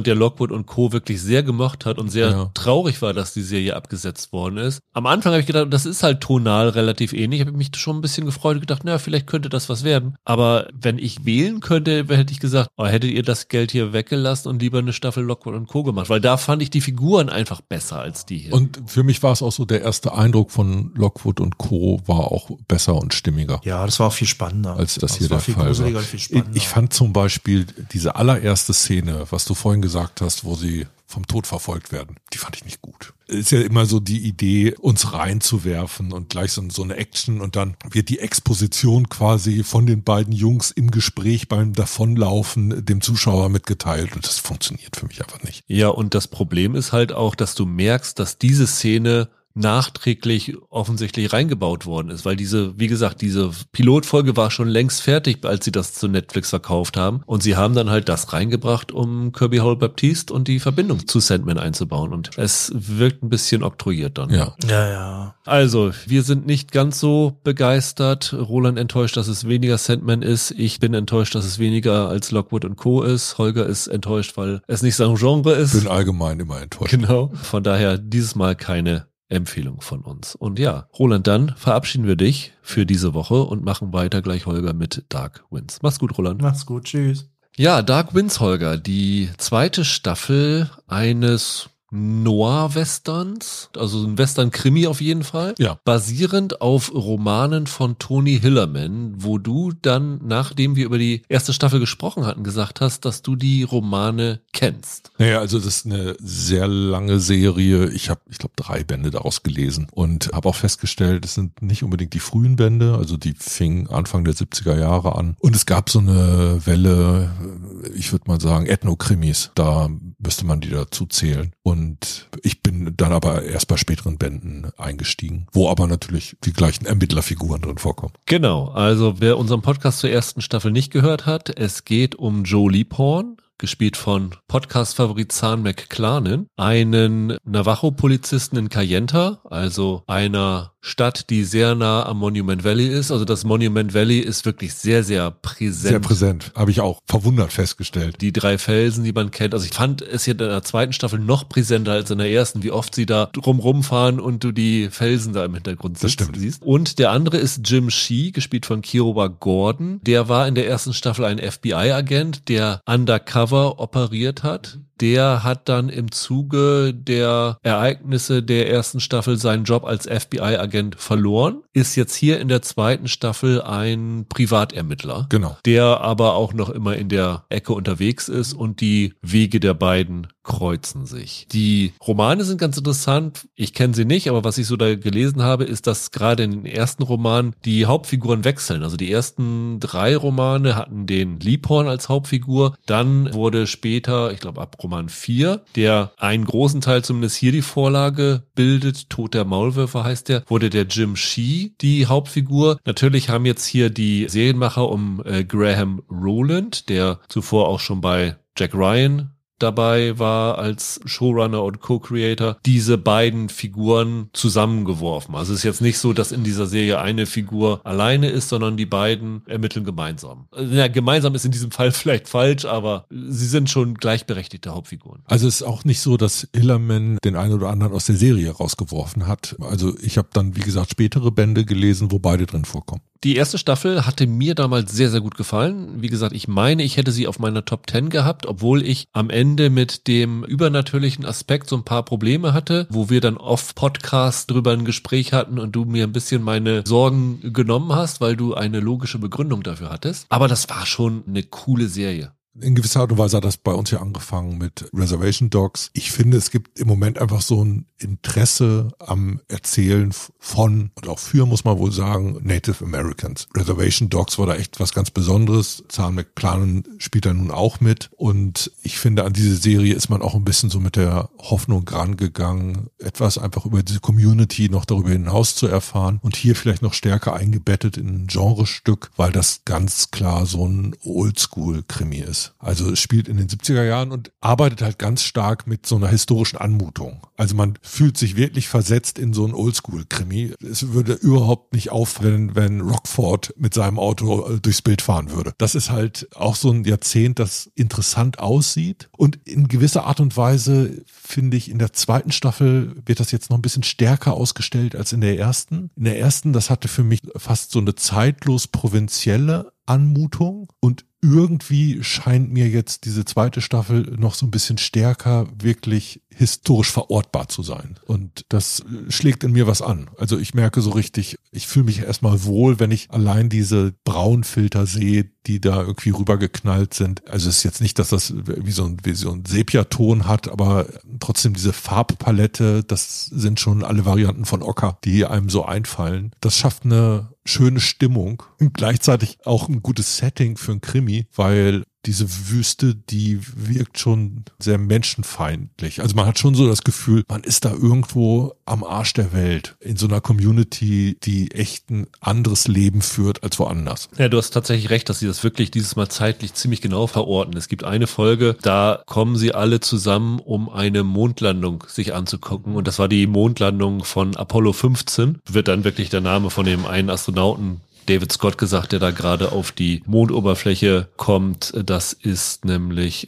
jemand, der Lockwood und Co. wirklich sehr gemocht hat und sehr ja. traurig war, dass die Serie abgesetzt worden ist. Am Anfang habe ich gedacht, das ist halt tonal relativ ähnlich. Ich habe mich schon ein bisschen gefreut und gedacht, naja, vielleicht könnte das was werden. Aber wenn ich wählen könnte, hätte ich gesagt, oh, hättet ihr das Geld hier weggelassen und lieber eine Staffel Lockwood und Co. gemacht. Weil da fand ich die Figuren einfach besser als die hier. Und für mich war es auch so, der erste Eindruck von Lockwood und Co. war auch besser und stimmiger. Ja, das war auch viel spannender. Als das also hier war der viel Fall gruseliger war. und viel spannender. Ich fand zum Beispiel diese allererste Szene, was du vorhin gesagt hast, wo sie vom Tod verfolgt werden, die fand ich nicht gut. Ist ja immer so die Idee, uns reinzuwerfen und gleich so, so eine Action und dann wird die Exposition quasi von den beiden Jungs im Gespräch beim Davonlaufen dem Zuschauer mitgeteilt und das funktioniert für mich einfach nicht. Ja, und das Problem ist halt auch, dass du merkst, dass diese Szene nachträglich offensichtlich reingebaut worden ist, weil diese, wie gesagt, diese Pilotfolge war schon längst fertig, als sie das zu Netflix verkauft haben und sie haben dann halt das reingebracht, um Kirby Howell-Baptiste und die Verbindung zu Sandman einzubauen und es wirkt ein bisschen oktroyiert dann. Ja. Ja, ja. Also, wir sind nicht ganz so begeistert. Roland enttäuscht, dass es weniger Sandman ist. Ich bin enttäuscht, dass es weniger als Lockwood und Co. ist. Holger ist enttäuscht, weil es nicht sein Genre ist. Ich bin allgemein immer enttäuscht. Genau. Von daher dieses Mal keine Empfehlung von uns. Und ja, Roland, dann verabschieden wir dich für diese Woche und machen weiter gleich, Holger, mit Dark Winds. Mach's gut, Roland. Mach's gut, tschüss. Ja, Dark Winds, Holger, die zweite Staffel eines Noir-Westerns, also ein Western-Krimi auf jeden Fall, ja. basierend auf Romanen von Tony Hillerman, wo du dann, nachdem wir über die erste Staffel gesprochen hatten, gesagt hast, dass du die Romane kennst. Naja, also das ist eine sehr lange Serie. Ich habe, ich glaube, drei Bände daraus gelesen und habe auch festgestellt, es sind nicht unbedingt die frühen Bände, also die fingen Anfang der siebziger Jahre an. Und es gab so eine Welle, ich würde mal sagen, Ethno-Krimis, da müsste man die dazu zählen. Und ich bin dann aber erst bei späteren Bänden eingestiegen, wo aber natürlich die gleichen Ermittlerfiguren drin vorkommen. Genau, also wer unseren Podcast zur ersten Staffel nicht gehört hat, es geht um Joe Leaphorn, gespielt von Podcast-Favorit Zahn McClarnon, einen Navajo-Polizisten in Kayenta, also einer Stadt, die sehr nah am Monument Valley ist. Also das Monument Valley ist wirklich sehr, sehr präsent. Sehr präsent, habe ich auch verwundert festgestellt. Die drei Felsen, die man kennt. Also ich fand es hier in der zweiten Staffel noch präsenter als in der ersten, wie oft sie da drumrum fahren und du die Felsen da im Hintergrund das stimmt. siehst. Und der andere ist Jim Shee, gespielt von Kiowa Gordon. Der war in der ersten Staffel ein F B I-Agent, der undercover operiert hat. Der hat dann im Zuge der Ereignisse der ersten Staffel seinen Job als F B I-Agent verloren, ist jetzt hier in der zweiten Staffel ein Privatermittler, genau, der aber auch noch immer in der Ecke unterwegs ist und die Wege der beiden kreuzen sich. Die Romane sind ganz interessant. Ich kenne sie nicht, aber was ich so da gelesen habe, ist, dass gerade in den ersten Romanen die Hauptfiguren wechseln. Also die ersten drei Romane hatten den Leaphorn als Hauptfigur. Dann wurde später, ich glaube ab Roman vier, der einen großen Teil zumindest hier die Vorlage bildet, Tod der Maulwürfe heißt der, wurde der Jim Shee die Hauptfigur. Natürlich haben jetzt hier die Serienmacher um äh, Graham Rowland, der zuvor auch schon bei Jack Ryan dabei war als Showrunner und Co-Creator, diese beiden Figuren zusammengeworfen. Also es ist jetzt nicht so, dass in dieser Serie eine Figur alleine ist, sondern die beiden ermitteln gemeinsam. Ja, gemeinsam ist in diesem Fall vielleicht falsch, aber sie sind schon gleichberechtigte Hauptfiguren. Also es ist auch nicht so, dass Hillerman den einen oder anderen aus der Serie rausgeworfen hat. Also ich habe dann, wie gesagt, spätere Bände gelesen, wo beide drin vorkommen. Die erste Staffel hatte mir damals sehr, sehr gut gefallen. Wie gesagt, ich meine, ich hätte sie auf meiner Top Ten gehabt, obwohl ich am Ende mit dem übernatürlichen Aspekt so ein paar Probleme hatte, wo wir dann off-Podcast drüber ein Gespräch hatten und du mir ein bisschen meine Sorgen genommen hast, weil du eine logische Begründung dafür hattest. Aber das war schon eine coole Serie. In gewisser Art und Weise hat das bei uns ja angefangen mit Reservation Dogs. Ich finde, es gibt im Moment einfach so ein Interesse am Erzählen von und auch für, muss man wohl sagen, Native Americans. Reservation Dogs war da echt was ganz Besonderes. Zahn McClarnon spielt da nun auch mit und ich finde, an diese Serie ist man auch ein bisschen so mit der Hoffnung rangegangen, etwas einfach über diese Community noch darüber hinaus zu erfahren und hier vielleicht noch stärker eingebettet in ein Genrestück, weil das ganz klar so ein Oldschool-Krimi ist. ist. Also es spielt in den siebziger Jahren und arbeitet halt ganz stark mit so einer historischen Anmutung. Also man fühlt sich wirklich versetzt in so einen Oldschool-Krimi. Es würde überhaupt nicht auffallen, wenn Rockford mit seinem Auto durchs Bild fahren würde. Das ist halt auch so ein Jahrzehnt, das interessant aussieht. Und in gewisser Art und Weise, finde ich, in der zweiten Staffel wird das jetzt noch ein bisschen stärker ausgestellt als in der ersten. In der ersten, das hatte für mich fast so eine zeitlos provinzielle Anmutung und irgendwie scheint mir jetzt diese zweite Staffel noch so ein bisschen stärker wirklich historisch verortbar zu sein. Und das schlägt in mir was an. Also ich merke so richtig, ich fühle mich erstmal wohl, wenn ich allein diese Braunfilter sehe, die da irgendwie rübergeknallt sind. Also es ist jetzt nicht, dass das wie so ein, wie so ein Sepia-Ton hat, aber trotzdem diese Farbpalette, das sind schon alle Varianten von Ocker, die einem so einfallen. Das schafft eine schöne Stimmung und gleichzeitig auch ein gutes Setting für ein Krimi, weil diese Wüste, die wirkt schon sehr menschenfeindlich. Also man hat schon so das Gefühl, man ist da irgendwo am Arsch der Welt, in so einer Community, die echt ein anderes Leben führt als woanders. Ja, du hast tatsächlich recht, dass sie das wirklich dieses Mal zeitlich ziemlich genau verorten. Es gibt eine Folge, da kommen sie alle zusammen, um eine Mondlandung sich anzugucken. Und das war die Mondlandung von Apollo fünfzehn. Wird dann wirklich der Name von dem einen Astronauten David Scott gesagt, der da gerade auf die Mondoberfläche kommt. Das ist nämlich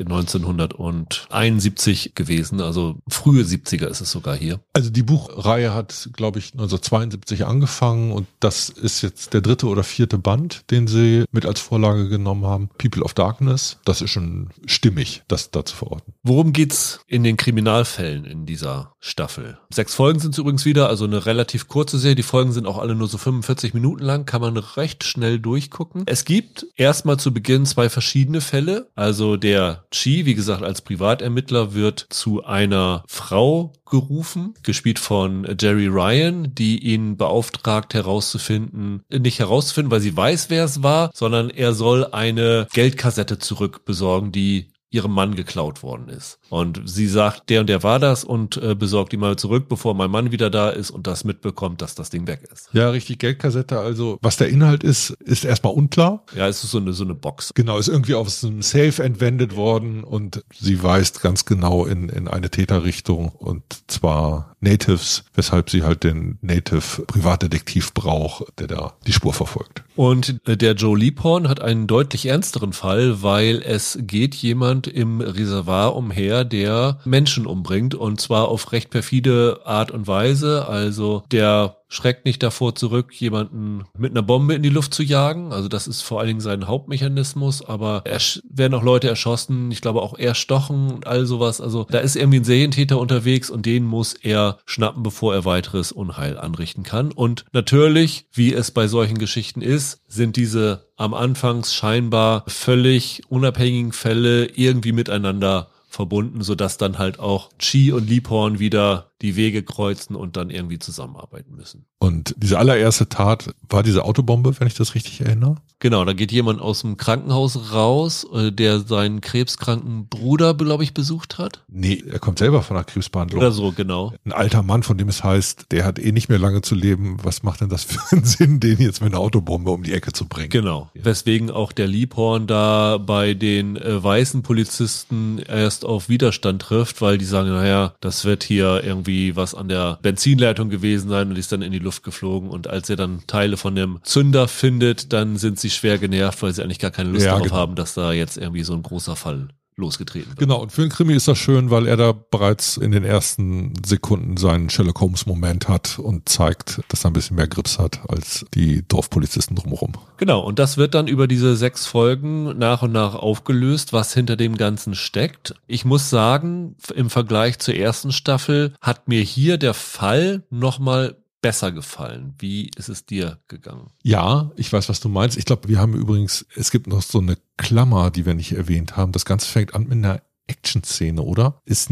neunzehnhunderteinundsiebzig gewesen, also frühe siebziger ist es sogar hier. Also die Buchreihe hat, glaube ich, neunzehnhundertzweiundsiebzig angefangen und das ist jetzt der dritte oder vierte Band, den sie mit als Vorlage genommen haben. People of Darkness, das ist schon stimmig, das da zu verorten. Worum geht's in den Kriminalfällen in dieser Staffel? Sechs Folgen sind es übrigens wieder, also eine relativ kurze Serie. Die Folgen sind auch alle nur so fünfundvierzig Minuten lang, kann man recht schnell durchgucken. Es gibt erstmal zu Beginn zwei verschiedene Fälle. Also der Chi, wie gesagt, als Privatermittler wird zu einer Frau gerufen, gespielt von Jerry Ryan, die ihn beauftragt herauszufinden, nicht herauszufinden, weil sie weiß, wer es war, sondern er soll eine Geldkassette zurückbesorgen, die ihrem Mann geklaut worden ist. Und sie sagt, der und der war das und äh, besorgt ihn mal zurück, bevor mein Mann wieder da ist und das mitbekommt, dass das Ding weg ist. Ja, richtig, Geldkassette. Also was der Inhalt ist, ist erstmal unklar. Ja, es ist so eine, so eine Box. Genau, ist irgendwie aus einem Safe entwendet worden und sie weist ganz genau in, in eine Täterrichtung und zwar Natives, weshalb sie halt den Native Privatdetektiv braucht, der da die Spur verfolgt. Und der Joe Leaphorn hat einen deutlich ernsteren Fall, weil es geht jemand im Reservoir umher, der Menschen umbringt und zwar auf recht perfide Art und Weise. Also der schreckt nicht davor zurück, jemanden mit einer Bombe in die Luft zu jagen. Also das ist vor allen Dingen sein Hauptmechanismus, aber es werden auch Leute erschossen, ich glaube auch erstochen und all sowas. Also da ist irgendwie ein Serientäter unterwegs und den muss er schnappen, bevor er weiteres Unheil anrichten kann. Und natürlich, wie es bei solchen Geschichten ist, sind diese am Anfangs scheinbar völlig unabhängigen Fälle irgendwie miteinander verbunden, sodass dann halt auch Chi und Leaphorn wieder die Wege kreuzen und dann irgendwie zusammenarbeiten müssen. Und diese allererste Tat war diese Autobombe, wenn ich das richtig erinnere? Genau, da geht jemand aus dem Krankenhaus raus, der seinen krebskranken Bruder, glaube ich, besucht hat. Nee, er kommt selber von einer Krebsbehandlung. Oder so, genau. Ein alter Mann, von dem es heißt, der hat eh nicht mehr lange zu leben. Was macht denn das für einen Sinn, den jetzt mit einer Autobombe um die Ecke zu bringen? Genau. Weswegen auch der Leaphorn da bei den äh, weißen Polizisten erst auf Widerstand trifft, weil die sagen, naja, das wird hier irgendwie was an der Benzinleitung gewesen sein und ist dann in die Luft geflogen. Und als er dann Teile von dem Zünder findet, dann sind sie schwer genervt, weil sie eigentlich gar keine Lust ja, darauf genau. haben, dass da jetzt irgendwie so ein großer Fall losgetreten wird. Genau, und für einen Krimi ist das schön, weil er da bereits in den ersten Sekunden seinen Sherlock Holmes-Moment hat und zeigt, dass er ein bisschen mehr Grips hat als die Dorfpolizisten drumherum. Genau, und das wird dann über diese sechs Folgen nach und nach aufgelöst, was hinter dem Ganzen steckt. Ich muss sagen, im Vergleich zur ersten Staffel hat mir hier der Fall nochmal besser gefallen. Wie ist es dir gegangen? Ja, ich weiß, was du meinst. Ich glaube, wir haben übrigens, es gibt noch so eine Klammer, die wir nicht erwähnt haben. Das Ganze fängt an mit einer Action-Szene, oder? Ist nicht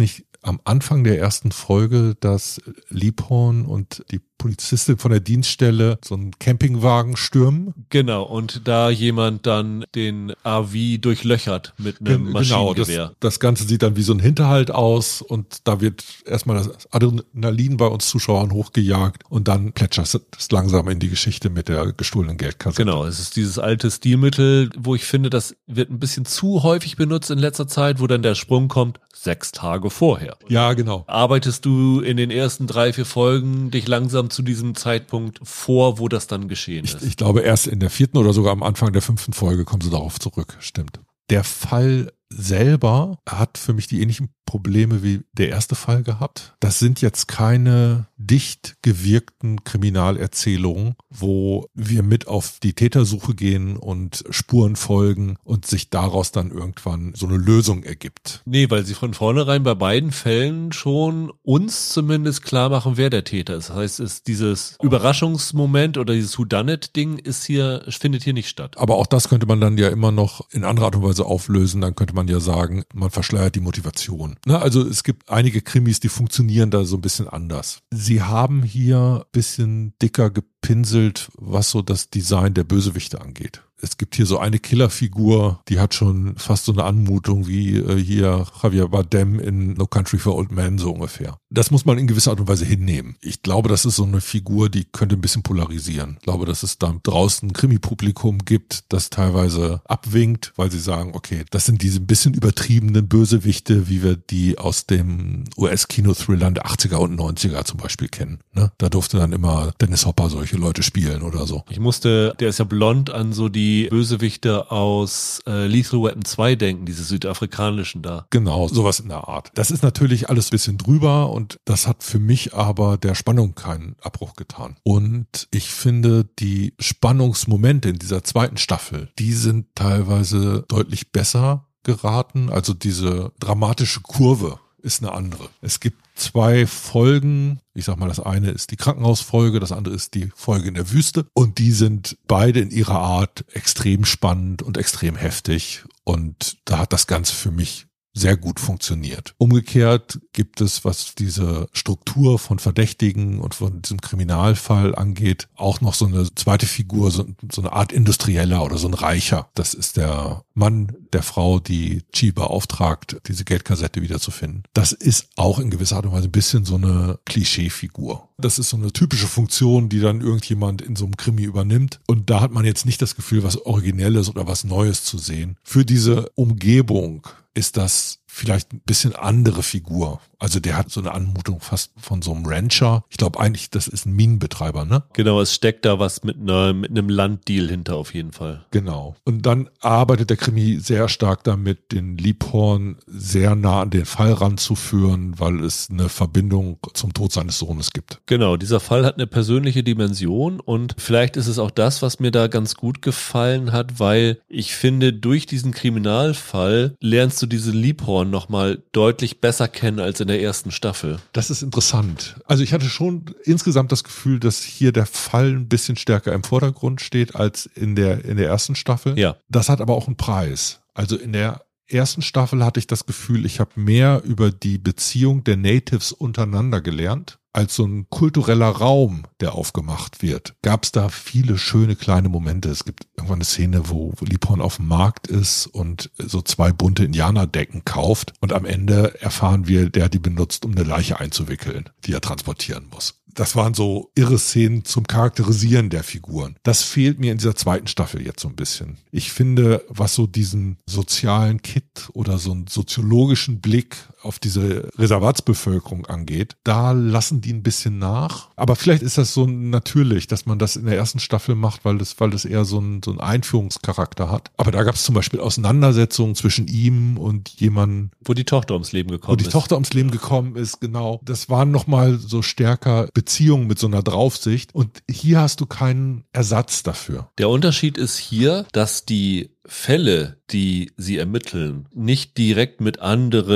am Anfang der ersten Folge, dass Liebhorn und die Polizistin von der Dienststelle so einen Campingwagen stürmen. Genau, und da jemand dann den A V durchlöchert mit einem Maschinengewehr. Genau, das, das Ganze sieht dann wie so ein Hinterhalt aus und da wird erstmal das Adrenalin bei uns Zuschauern hochgejagt und dann plätschert es langsam in die Geschichte mit der gestohlenen Geldkassette. Genau, es ist dieses alte Stilmittel, wo ich finde, das wird ein bisschen zu häufig benutzt in letzter Zeit, wo dann der Sprung kommt, sechs Tage vorher. Ja, genau. Arbeitest du in den ersten drei, vier Folgen dich langsam zu diesem Zeitpunkt vor, wo das dann geschehen ist? Ich, ich glaube, erst in der vierten oder sogar am Anfang der fünften Folge kommen sie darauf zurück. Stimmt. Der Fall selber hat für mich die ähnlichen Probleme wie der erste Fall gehabt. Das sind jetzt keine dicht gewirkten Kriminalerzählungen, wo wir mit auf die Tätersuche gehen und Spuren folgen und sich daraus dann irgendwann so eine Lösung ergibt. Nee, weil sie von vornherein bei beiden Fällen schon uns zumindest klar machen, wer der Täter ist. Das heißt, ist dieses Überraschungsmoment oder dieses Whodunit-Ding ist hier, findet hier nicht statt. Aber auch das könnte man dann ja immer noch in anderer Art und Weise auflösen. Dann könnte man ja sagen, man verschleiert die Motivation. Na, also es gibt einige Krimis, die funktionieren da so ein bisschen anders. Sie haben hier ein bisschen dicker gepinselt, was so das Design der Bösewichte angeht. Es gibt hier so eine Killerfigur, die hat schon fast so eine Anmutung wie äh, hier Javier Bardem in No Country for Old Men so ungefähr. Das muss man in gewisser Art und Weise hinnehmen. Ich glaube, das ist so eine Figur, die könnte ein bisschen polarisieren. Ich glaube, dass es da draußen ein Krimi-Publikum gibt, das teilweise abwinkt, weil sie sagen, okay, das sind diese ein bisschen übertriebenen Bösewichte, wie wir die aus dem U S-Kino-Thrillern der achtziger und neunziger zum Beispiel kennen. Ne? Da durfte dann immer Dennis Hopper solche Leute spielen oder so. Ich musste, der ist ja blond, an so die Bösewichte aus äh, Lethal Weapon zwei denken, diese südafrikanischen da. Genau, sowas in der Art. Das ist natürlich alles ein bisschen drüber und das hat für mich aber der Spannung keinen Abbruch getan. Und ich finde, die Spannungsmomente in dieser zweiten Staffel, die sind teilweise deutlich besser geraten. Also diese dramatische Kurve ist eine andere. Es gibt zwei Folgen, ich sag mal, das eine ist die Krankenhausfolge, das andere ist die Folge in der Wüste und die sind beide in ihrer Art extrem spannend und extrem heftig und da hat das Ganze für mich sehr gut funktioniert. Umgekehrt gibt es, was diese Struktur von Verdächtigen und von diesem Kriminalfall angeht, auch noch so eine zweite Figur, so, so eine Art Industrieller oder so ein Reicher. Das ist der Mann der Frau, die Chi beauftragt, diese Geldkassette wiederzufinden. Das ist auch in gewisser Art und Weise ein bisschen so eine Klischeefigur. Das ist so eine typische Funktion, die dann irgendjemand in so einem Krimi übernimmt. Und da hat man jetzt nicht das Gefühl, was Originelles oder was Neues zu sehen. Für diese Umgebung ist das vielleicht ein bisschen andere Figur. Also der hat so eine Anmutung fast von so einem Rancher. Ich glaube eigentlich, das ist ein Minenbetreiber, ne? Genau, es steckt da was mit, einer, mit einem Landdeal hinter auf jeden Fall. Genau. Und dann arbeitet der Krimi sehr stark damit, den Liebhorn sehr nah an den Fall ranzuführen, weil es eine Verbindung zum Tod seines Sohnes gibt. Genau, dieser Fall hat eine persönliche Dimension und vielleicht ist es auch das, was mir da ganz gut gefallen hat, weil ich finde, durch diesen Kriminalfall lernst du diese Liebhorn nochmal deutlich besser kennen als in der ersten Staffel. Das ist interessant. Also ich hatte schon insgesamt das Gefühl, dass hier der Fall ein bisschen stärker im Vordergrund steht als in der, in der ersten Staffel. Ja. Das hat aber auch einen Preis. Also in der ersten Staffel hatte ich das Gefühl, ich habe mehr über die Beziehung der Natives untereinander gelernt, als so ein kultureller Raum, der aufgemacht wird. Gab es da viele schöne kleine Momente. Es gibt irgendwann eine Szene, wo Liebhorn auf dem Markt ist und so zwei bunte Indianerdecken kauft und am Ende erfahren wir, der die benutzt, um eine Leiche einzuwickeln, die er transportieren muss. Das waren so irre Szenen zum Charakterisieren der Figuren. Das fehlt mir in dieser zweiten Staffel jetzt so ein bisschen. Ich finde, was so diesen sozialen Kit oder so einen soziologischen Blick auf diese Reservatsbevölkerung angeht, da lassen die ein bisschen nach. Aber vielleicht ist das so natürlich, dass man das in der ersten Staffel macht, weil das, weil das eher so ein, so ein Einführungscharakter hat. Aber da gab es zum Beispiel Auseinandersetzungen zwischen ihm und jemandem, wo die Tochter ums Leben gekommen wo die ist. Tochter ums Leben gekommen ist, genau. Das waren nochmal so stärker Beziehungen mit so einer Draufsicht. Und hier hast du keinen Ersatz dafür. Der Unterschied ist hier, dass die Fälle, die sie ermitteln, nicht direkt mit anderen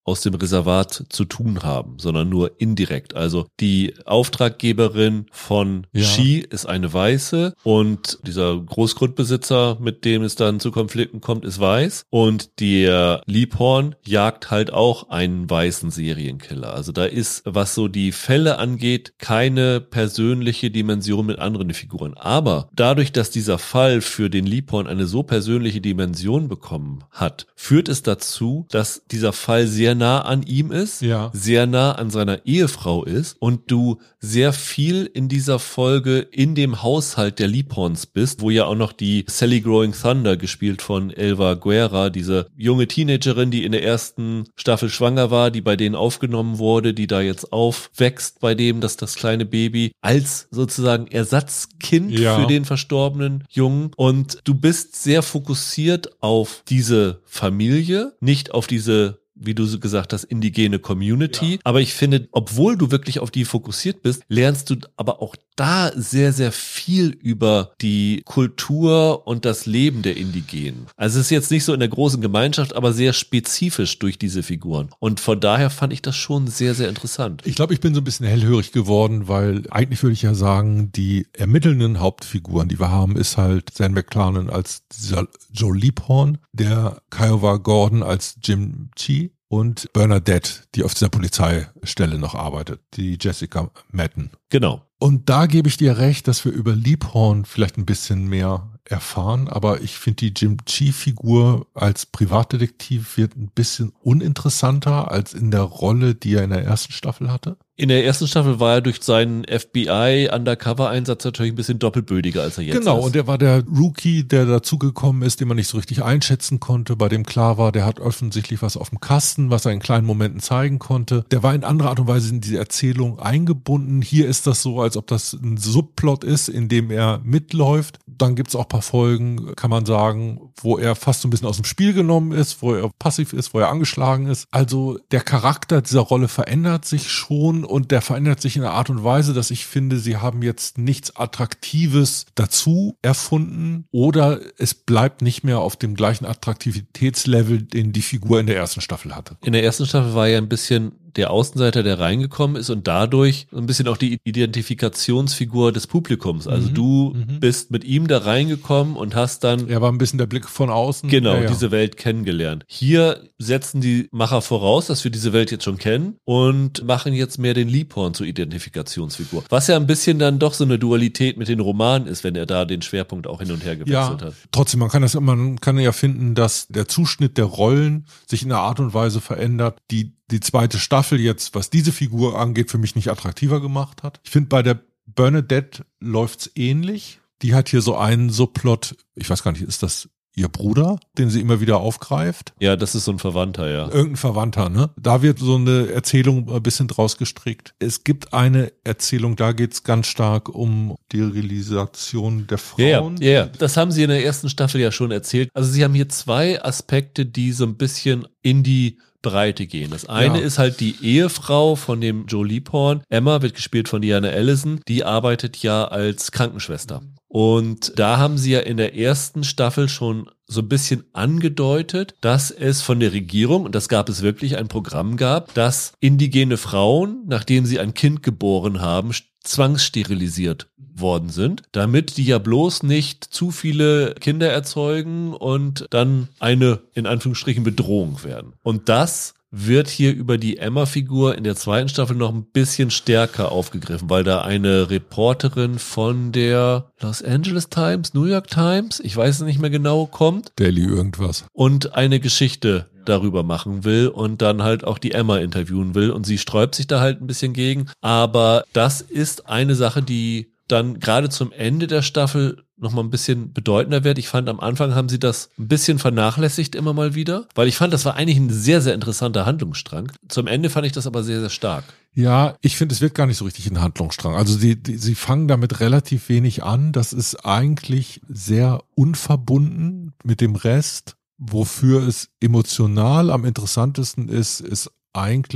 aus dem Reservat zu tun haben, sondern nur indirekt. Also die Auftraggeberin von Ja. Shi ist eine Weiße und dieser Großgrundbesitzer, mit dem es dann zu Konflikten kommt, ist weiß und der Liebhorn jagt halt auch einen weißen Serienkiller. Also da ist, was so die Fälle angeht, keine persönliche Dimension mit anderen Figuren. Aber dadurch, dass dieser Fall für den Liebhorn eine so persönliche Dimension bekommen hat, führt es dazu, dass dieser Fall sehr nah an ihm ist, Ja. sehr nah an seiner Ehefrau ist und du sehr viel in dieser Folge in dem Haushalt der Liebhorns bist, wo ja auch noch die Sally Growing Thunder, gespielt von Elva Guerra, diese junge Teenagerin, die in der ersten Staffel schwanger war, die bei denen aufgenommen wurde, die da jetzt aufwächst bei dem, dass das kleine Baby als sozusagen Ersatzkind Ja. für den verstorbenen Jungen, und du bist sehr fokussiert auf diese Familie, nicht auf diese, wie du so gesagt hast, indigene Community. Ja. Aber ich finde, obwohl du wirklich auf die fokussiert bist, lernst du aber auch da sehr, sehr viel über die Kultur und das Leben der Indigenen. Also es ist jetzt nicht so in der großen Gemeinschaft, aber sehr spezifisch durch diese Figuren. Und von daher fand ich das schon sehr, sehr interessant. Ich glaube, ich bin so ein bisschen hellhörig geworden, weil eigentlich würde ich ja sagen, die ermittelnden Hauptfiguren, die wir haben, ist halt Sam McClarnon als dieser Joe Liebhorn, der Kiowa Gordon als Jim Chi und Bernadette, die auf dieser Polizeistelle noch arbeitet, die Jessica Madden. Genau. Und da gebe ich dir recht, dass wir über Liebhorn vielleicht ein bisschen mehr erfahren, aber ich finde die Jim Chi-Figur als Privatdetektiv wird ein bisschen uninteressanter als in der Rolle, die er in der ersten Staffel hatte. In der ersten Staffel war er durch seinen F B I-Undercover-Einsatz natürlich ein bisschen doppelbödiger, als er jetzt Genau, ist. und der war der Rookie, der dazugekommen ist, den man nicht so richtig einschätzen konnte, bei dem klar war, der hat offensichtlich was auf dem Kasten, was er in kleinen Momenten zeigen konnte. Der war in anderer Art und Weise in diese Erzählung eingebunden. Hier ist das so, als ob das ein Subplot ist, in dem er mitläuft. Dann gibt's auch ein paar Folgen, kann man sagen, wo er fast so ein bisschen aus dem Spiel genommen ist, wo er passiv ist, wo er angeschlagen ist. Also der Charakter dieser Rolle verändert sich schon und der verändert sich in einer Art und Weise, dass ich finde, sie haben jetzt nichts Attraktives dazu erfunden oder es bleibt nicht mehr auf dem gleichen Attraktivitätslevel, den die Figur in der ersten Staffel hatte. In der ersten Staffel war er ein bisschen der Außenseiter, der reingekommen ist und dadurch ein bisschen auch die Identifikationsfigur des Publikums. Also Mhm, du mhm. bist mit ihm da reingekommen und hast dann Er war ein bisschen der Blick von außen. genau Ja, ja. diese Welt kennengelernt. Hier setzen die Macher voraus, dass wir diese Welt jetzt schon kennen und machen jetzt mehr den Liebhorn zur Identifikationsfigur. Was ja ein bisschen dann doch so eine Dualität mit den Romanen ist, wenn er da den Schwerpunkt auch hin und her gewechselt Ja, hat. trotzdem, man kann das, man kann ja finden, dass der Zuschnitt der Rollen sich in einer Art und Weise verändert, die die zweite Staffel jetzt, was diese Figur angeht, für mich nicht attraktiver gemacht hat. Ich finde, bei der Bernadette läuft's ähnlich. Die hat hier so einen Subplot, ich weiß gar nicht, ist das ihr Bruder, den sie immer wieder aufgreift? Ja, das ist so ein Verwandter, ja. Irgendein Verwandter, ne? Da wird so eine Erzählung ein bisschen draus gestrickt. Es gibt eine Erzählung, da geht's ganz stark um die Realisation der Ja, Frauen. ja, ja. Das haben sie in der ersten Staffel ja schon erzählt. Also sie haben hier zwei Aspekte, die so ein bisschen in die Breite gehen. Das eine Ja. ist halt die Ehefrau von dem Joe Liebhorn. Emma wird gespielt von Diana Allison. Die arbeitet ja als Krankenschwester. Und da haben sie ja in der ersten Staffel schon so ein bisschen angedeutet, dass es von der Regierung, und das gab es wirklich, ein Programm gab, dass indigene Frauen, nachdem sie ein Kind geboren haben, zwangssterilisiert worden sind, damit die ja bloß nicht zu viele Kinder erzeugen und dann eine, in Anführungsstrichen, Bedrohung werden. Und das wird hier über die Emma-Figur in der zweiten Staffel noch ein bisschen stärker aufgegriffen, weil da eine Reporterin von der Los Angeles Times, New York Times, ich weiß es nicht mehr genau, kommt Daily irgendwas. und eine Geschichte darüber machen will und dann halt auch die Emma interviewen will und sie sträubt sich da halt ein bisschen gegen, aber das ist eine Sache, die dann gerade zum Ende der Staffel noch mal ein bisschen bedeutender wird. Ich fand, am Anfang haben sie das ein bisschen vernachlässigt immer mal wieder, weil ich fand, das war eigentlich ein sehr, sehr interessanter Handlungsstrang. Zum Ende fand ich das aber sehr, sehr stark. Ja, ich finde, es wird gar nicht so richtig ein Handlungsstrang. Also sie, die, sie fangen damit relativ wenig an. Das ist eigentlich sehr unverbunden mit dem Rest. Wofür es emotional am interessantesten ist, ist eigentlich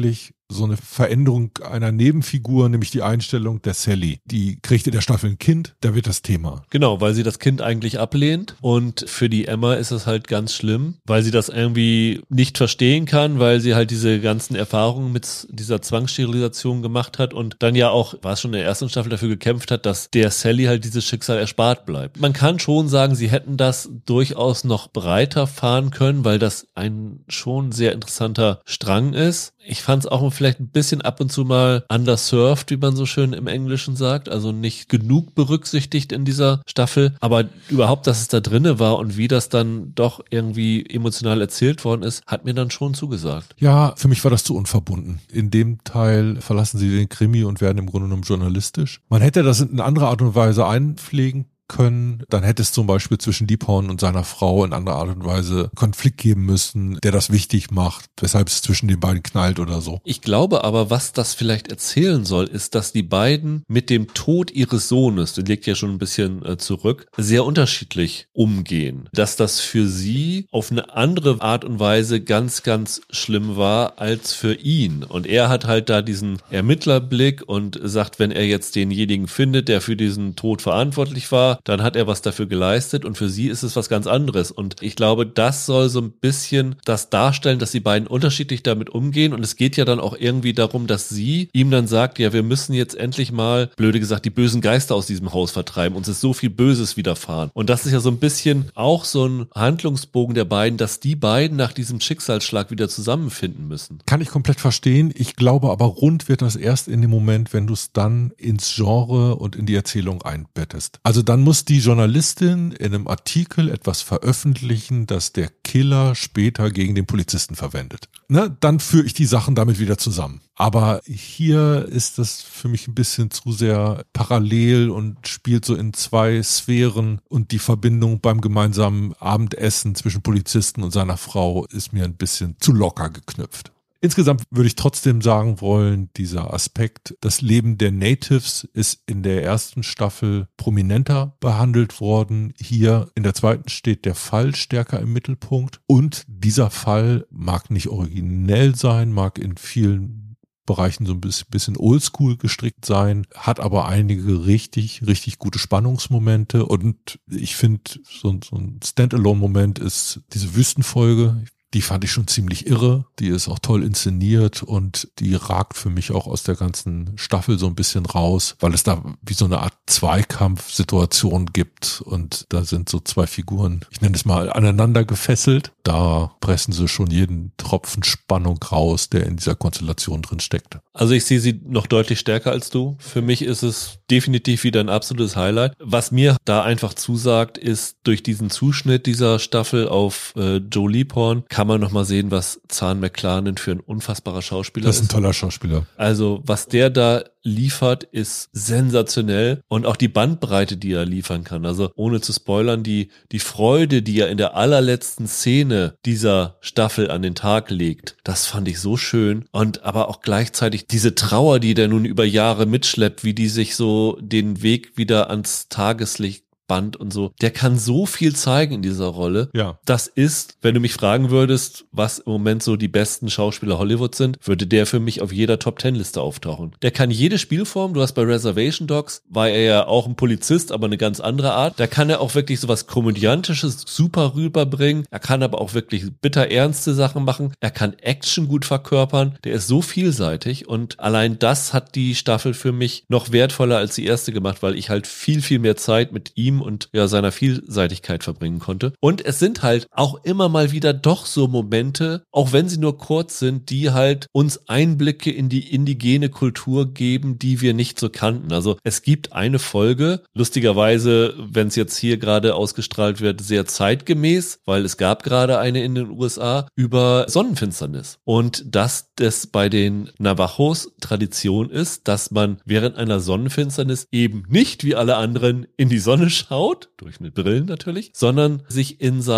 so eine Veränderung einer Nebenfigur, nämlich die Einstellung der Sally. Die kriegt in der Staffel ein Kind, da wird das Thema. Genau, weil sie das Kind eigentlich ablehnt und für die Emma ist es halt ganz schlimm, weil sie das irgendwie nicht verstehen kann, weil sie halt diese ganzen Erfahrungen mit dieser Zwangssterilisation gemacht hat und dann ja auch, war es schon in der ersten Staffel, dafür gekämpft hat, dass der Sally halt dieses Schicksal erspart bleibt. Man kann schon sagen, sie hätten das durchaus noch breiter fahren können, weil das ein schon sehr interessanter Strang ist. Ich fand es auch vielleicht ein bisschen ab und zu mal underserved, wie man so schön im Englischen sagt, also nicht genug berücksichtigt in dieser Staffel, aber überhaupt, dass es da drinne war und wie das dann doch irgendwie emotional erzählt worden ist, hat mir dann schon zugesagt. Ja, für mich war das zu unverbunden. In dem Teil verlassen sie den Krimi und werden im Grunde genommen journalistisch. Man hätte das in anderer Art und Weise einpflegen können, dann hätte es zum Beispiel zwischen Deephorn und seiner Frau in anderer Art und Weise Konflikt geben müssen, der das wichtig macht, weshalb es zwischen den beiden knallt oder so. Ich glaube aber, was das vielleicht erzählen soll, ist, dass die beiden mit dem Tod ihres Sohnes, der liegt ja schon ein bisschen äh, zurück, sehr unterschiedlich umgehen. Dass das für sie auf eine andere Art und Weise ganz, ganz schlimm war als für ihn. Und er hat halt da diesen Ermittlerblick und sagt, wenn er jetzt denjenigen findet, der für diesen Tod verantwortlich war, dann hat er was dafür geleistet und für sie ist es was ganz anderes. Und ich glaube, das soll so ein bisschen das darstellen, dass die beiden unterschiedlich damit umgehen und es geht ja dann auch irgendwie darum, dass sie ihm dann sagt, ja, wir müssen jetzt endlich mal, blöde gesagt, die bösen Geister aus diesem Haus vertreiben. Uns ist so viel Böses widerfahren. Und das ist ja so ein bisschen auch so ein Handlungsbogen der beiden, dass die beiden nach diesem Schicksalsschlag wieder zusammenfinden müssen. Kann ich komplett verstehen. Ich glaube aber, rund wird das erst in dem Moment, wenn du es dann ins Genre und in die Erzählung einbettest. Also dann muss die Journalistin in einem Artikel etwas veröffentlichen, das der Killer später gegen den Polizisten verwendet. Ne, dann führe ich die Sachen damit wieder zusammen. Aber hier ist das für mich ein bisschen zu sehr parallel und spielt so in zwei Sphären und die Verbindung beim gemeinsamen Abendessen zwischen Polizisten und seiner Frau ist mir ein bisschen zu locker geknüpft. Insgesamt würde ich trotzdem sagen wollen, dieser Aspekt, das Leben der Natives ist in der ersten Staffel prominenter behandelt worden. Hier in der zweiten steht der Fall stärker im Mittelpunkt und dieser Fall mag nicht originell sein, mag in vielen Bereichen so ein bisschen oldschool gestrickt sein, hat aber einige richtig, richtig gute Spannungsmomente und ich finde, so, so ein Standalone-Moment ist diese Wüstenfolge. Die fand ich schon ziemlich irre, die ist auch toll inszeniert und die ragt für mich auch aus der ganzen Staffel so ein bisschen raus, weil es da wie so eine Art Zweikampfsituation gibt und da sind so zwei Figuren, ich nenne es mal, aneinander gefesselt. Da pressen sie schon jeden Tropfen Spannung raus, der in dieser Konstellation drin steckt. Also ich sehe sie noch deutlich stärker als du. Für mich ist es definitiv wieder ein absolutes Highlight. Was mir da einfach zusagt, ist durch diesen Zuschnitt dieser Staffel auf äh, Joe Deephorn kann man nochmal sehen, was Zahn McClarnon für ein unfassbarer Schauspieler ist. Das ist ein toller Schauspieler. Also was der da liefert, ist sensationell und auch die Bandbreite, die er liefern kann. Also ohne zu spoilern, die die Freude, die er in der allerletzten Szene dieser Staffel an den Tag legt, das fand ich so schön und aber auch gleichzeitig diese Trauer, die der nun über Jahre mitschleppt, wie die sich so den Weg wieder ans Tageslicht Band und so, der kann so viel zeigen in dieser Rolle. Ja. Das ist, wenn du mich fragen würdest, was im Moment so die besten Schauspieler Hollywoods sind, würde der für mich auf jeder Top-Ten-Liste auftauchen. Der kann jede Spielform, du hast bei Reservation Dogs, war er ja auch ein Polizist, aber eine ganz andere Art. Da kann er auch wirklich sowas Komödiantisches super rüberbringen. Er kann aber auch wirklich bitter ernste Sachen machen. Er kann Action gut verkörpern. Der ist so vielseitig und allein das hat die Staffel für mich noch wertvoller als die erste gemacht, weil ich halt viel, viel mehr Zeit mit ihm und ja seiner Vielseitigkeit verbringen konnte. Und es sind halt auch immer mal wieder doch so Momente, auch wenn sie nur kurz sind, die halt uns Einblicke in die indigene Kultur geben, die wir nicht so kannten. Also es gibt eine Folge, lustigerweise, wenn es jetzt hier gerade ausgestrahlt wird, sehr zeitgemäß, weil es gab gerade eine in den U S A über Sonnenfinsternis. Und dass das bei den Navajos Tradition ist, dass man während einer Sonnenfinsternis eben nicht wie alle anderen in die Sonne schaut, durch mit Brillen natürlich, sondern sich in sein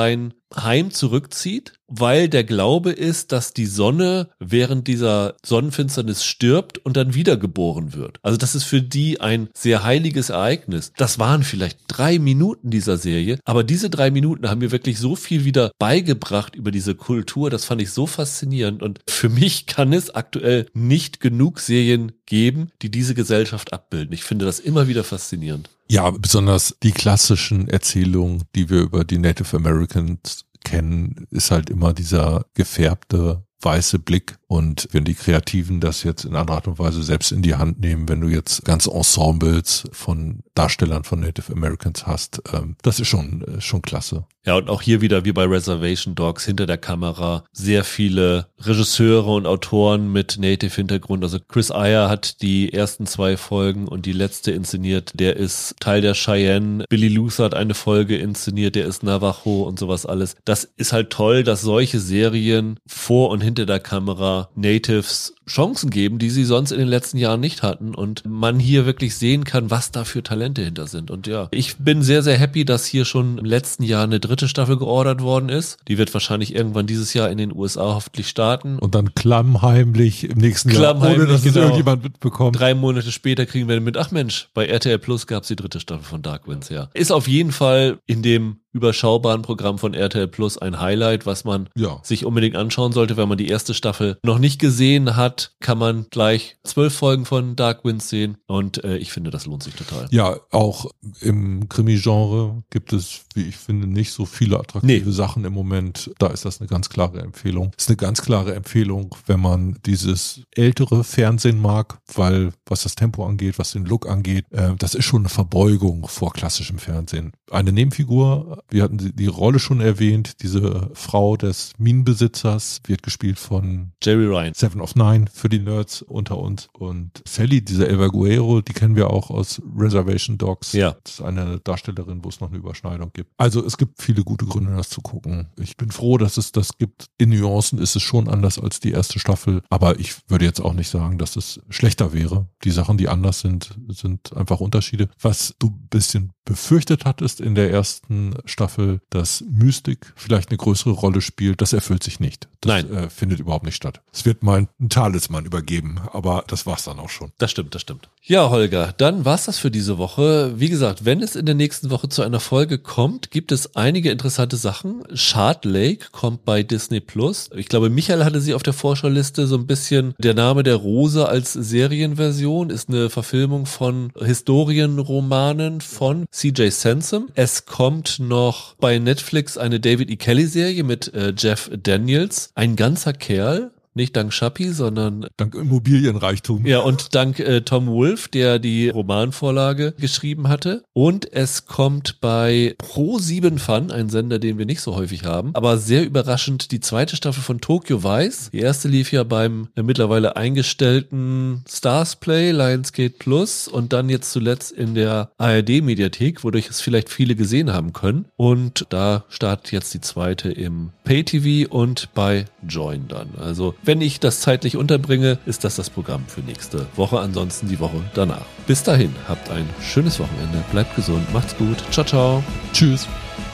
heim zurückzieht, weil der Glaube ist, dass die Sonne während dieser Sonnenfinsternis stirbt und dann wiedergeboren wird. Also das ist für die ein sehr heiliges Ereignis. Das waren vielleicht drei Minuten dieser Serie, aber diese drei Minuten haben mir wirklich so viel wieder beigebracht über diese Kultur. Das fand ich so faszinierend und für mich kann es aktuell nicht genug Serien geben, die diese Gesellschaft abbilden. Ich finde das immer wieder faszinierend. Ja, besonders die klassischen Erzählungen, die wir über die Native Americans kennen, ist halt immer dieser gefärbte weiße Blick. Und wenn die Kreativen das jetzt in anderer Art und Weise selbst in die Hand nehmen, wenn du jetzt ganze Ensembles von Darstellern von Native Americans hast, ähm, das ist schon, äh, schon klasse. Ja, und auch hier wieder wie bei Reservation Dogs hinter der Kamera sehr viele Regisseure und Autoren mit Native-Hintergrund. Also Chris Ayer hat die ersten zwei Folgen und die letzte inszeniert. Der ist Teil der Cheyenne. Billy Luther hat eine Folge inszeniert. Der ist Navajo und sowas alles. Das ist halt toll, dass solche Serien vor und hinter der Kamera Natives Chancen geben, die sie sonst in den letzten Jahren nicht hatten und man hier wirklich sehen kann, was da für Talente hinter sind. Und ja, ich bin sehr, sehr happy, dass hier schon im letzten Jahr eine dritte Staffel geordert worden ist. Die wird wahrscheinlich irgendwann dieses Jahr in den U S A hoffentlich starten. Und dann klammheimlich im nächsten Jahr, ohne dass es irgendjemand mitbekommt. Drei Monate später kriegen wir mit, ach Mensch, bei R T L Plus gab es die dritte Staffel von Dark Winds, ja. Ist auf jeden Fall in dem überschaubaren Programm von R T L Plus ein Highlight, was man ja. sich unbedingt anschauen sollte. Wenn man die erste Staffel noch nicht gesehen hat, kann man gleich zwölf Folgen von Dark Winds sehen und äh, ich finde, das lohnt sich total. Ja, auch im Krimi-Genre gibt es, wie ich finde, nicht so viele attraktive nee. Sachen im Moment. Da ist das eine ganz klare Empfehlung. Ist eine ganz klare Empfehlung, wenn man dieses ältere Fernsehen mag, weil was das Tempo angeht, was den Look angeht, äh, das ist schon eine Verbeugung vor klassischem Fernsehen. Eine Nebenfigur, wir hatten die, die Rolle schon erwähnt, diese Frau des Minenbesitzers wird gespielt von Jerry Ryan. Seven of Nine für die Nerds unter uns. Und Sally, diese Elva Guerrero, die kennen wir auch aus Reservation Dogs. Ja. Das ist eine Darstellerin, wo es noch eine Überschneidung gibt. Also es gibt viele gute Gründe, das zu gucken. Ich bin froh, dass es das gibt. In Nuancen ist es schon anders als die erste Staffel, aber ich würde jetzt auch nicht sagen, dass es schlechter wäre. Die Sachen, die anders sind, sind einfach Unterschiede. Was du ein bisschen befürchtet hattest in der ersten Staffel, dass Mystik vielleicht eine größere Rolle spielt, das erfüllt sich nicht. Das Nein. Äh, findet überhaupt nicht statt. Es wird mal ein Talisman übergeben, aber das war's dann auch schon. Das stimmt, das stimmt. Ja, Holger, dann war's das für diese Woche. Wie gesagt, wenn es in der nächsten Woche zu einer Folge kommt, gibt es einige interessante Sachen. Shard Lake kommt bei Disney Plus. Ich glaube, Michael hatte sie auf der Vorschau-Liste so ein bisschen. Der Name der Rose als Serienversion ist eine Verfilmung von Historienromanen von C J Sansom. Es kommt noch bei Netflix eine David E. Kelly-Serie mit äh, Jeff Daniels. Ein ganzer Kerl. Nicht dank Schappi, sondern dank Immobilienreichtum. Ja, und dank äh, Tom Wolfe, der die Romanvorlage geschrieben hatte. Und es kommt bei Pro sieben Fun, ein Sender, den wir nicht so häufig haben, aber sehr überraschend die zweite Staffel von Tokyo Vice. Die erste lief ja beim äh, mittlerweile eingestellten Stars Play, Lionsgate Plus und dann jetzt zuletzt in der A R D-Mediathek, wodurch es vielleicht viele gesehen haben können. Und da startet jetzt die zweite im Pay-T V und bei Join dann. Also wenn ich das zeitlich unterbringe, ist das das Programm für nächste Woche. Ansonsten die Woche danach. Bis dahin, habt ein schönes Wochenende. Bleibt gesund, macht's gut. Ciao, ciao. Tschüss.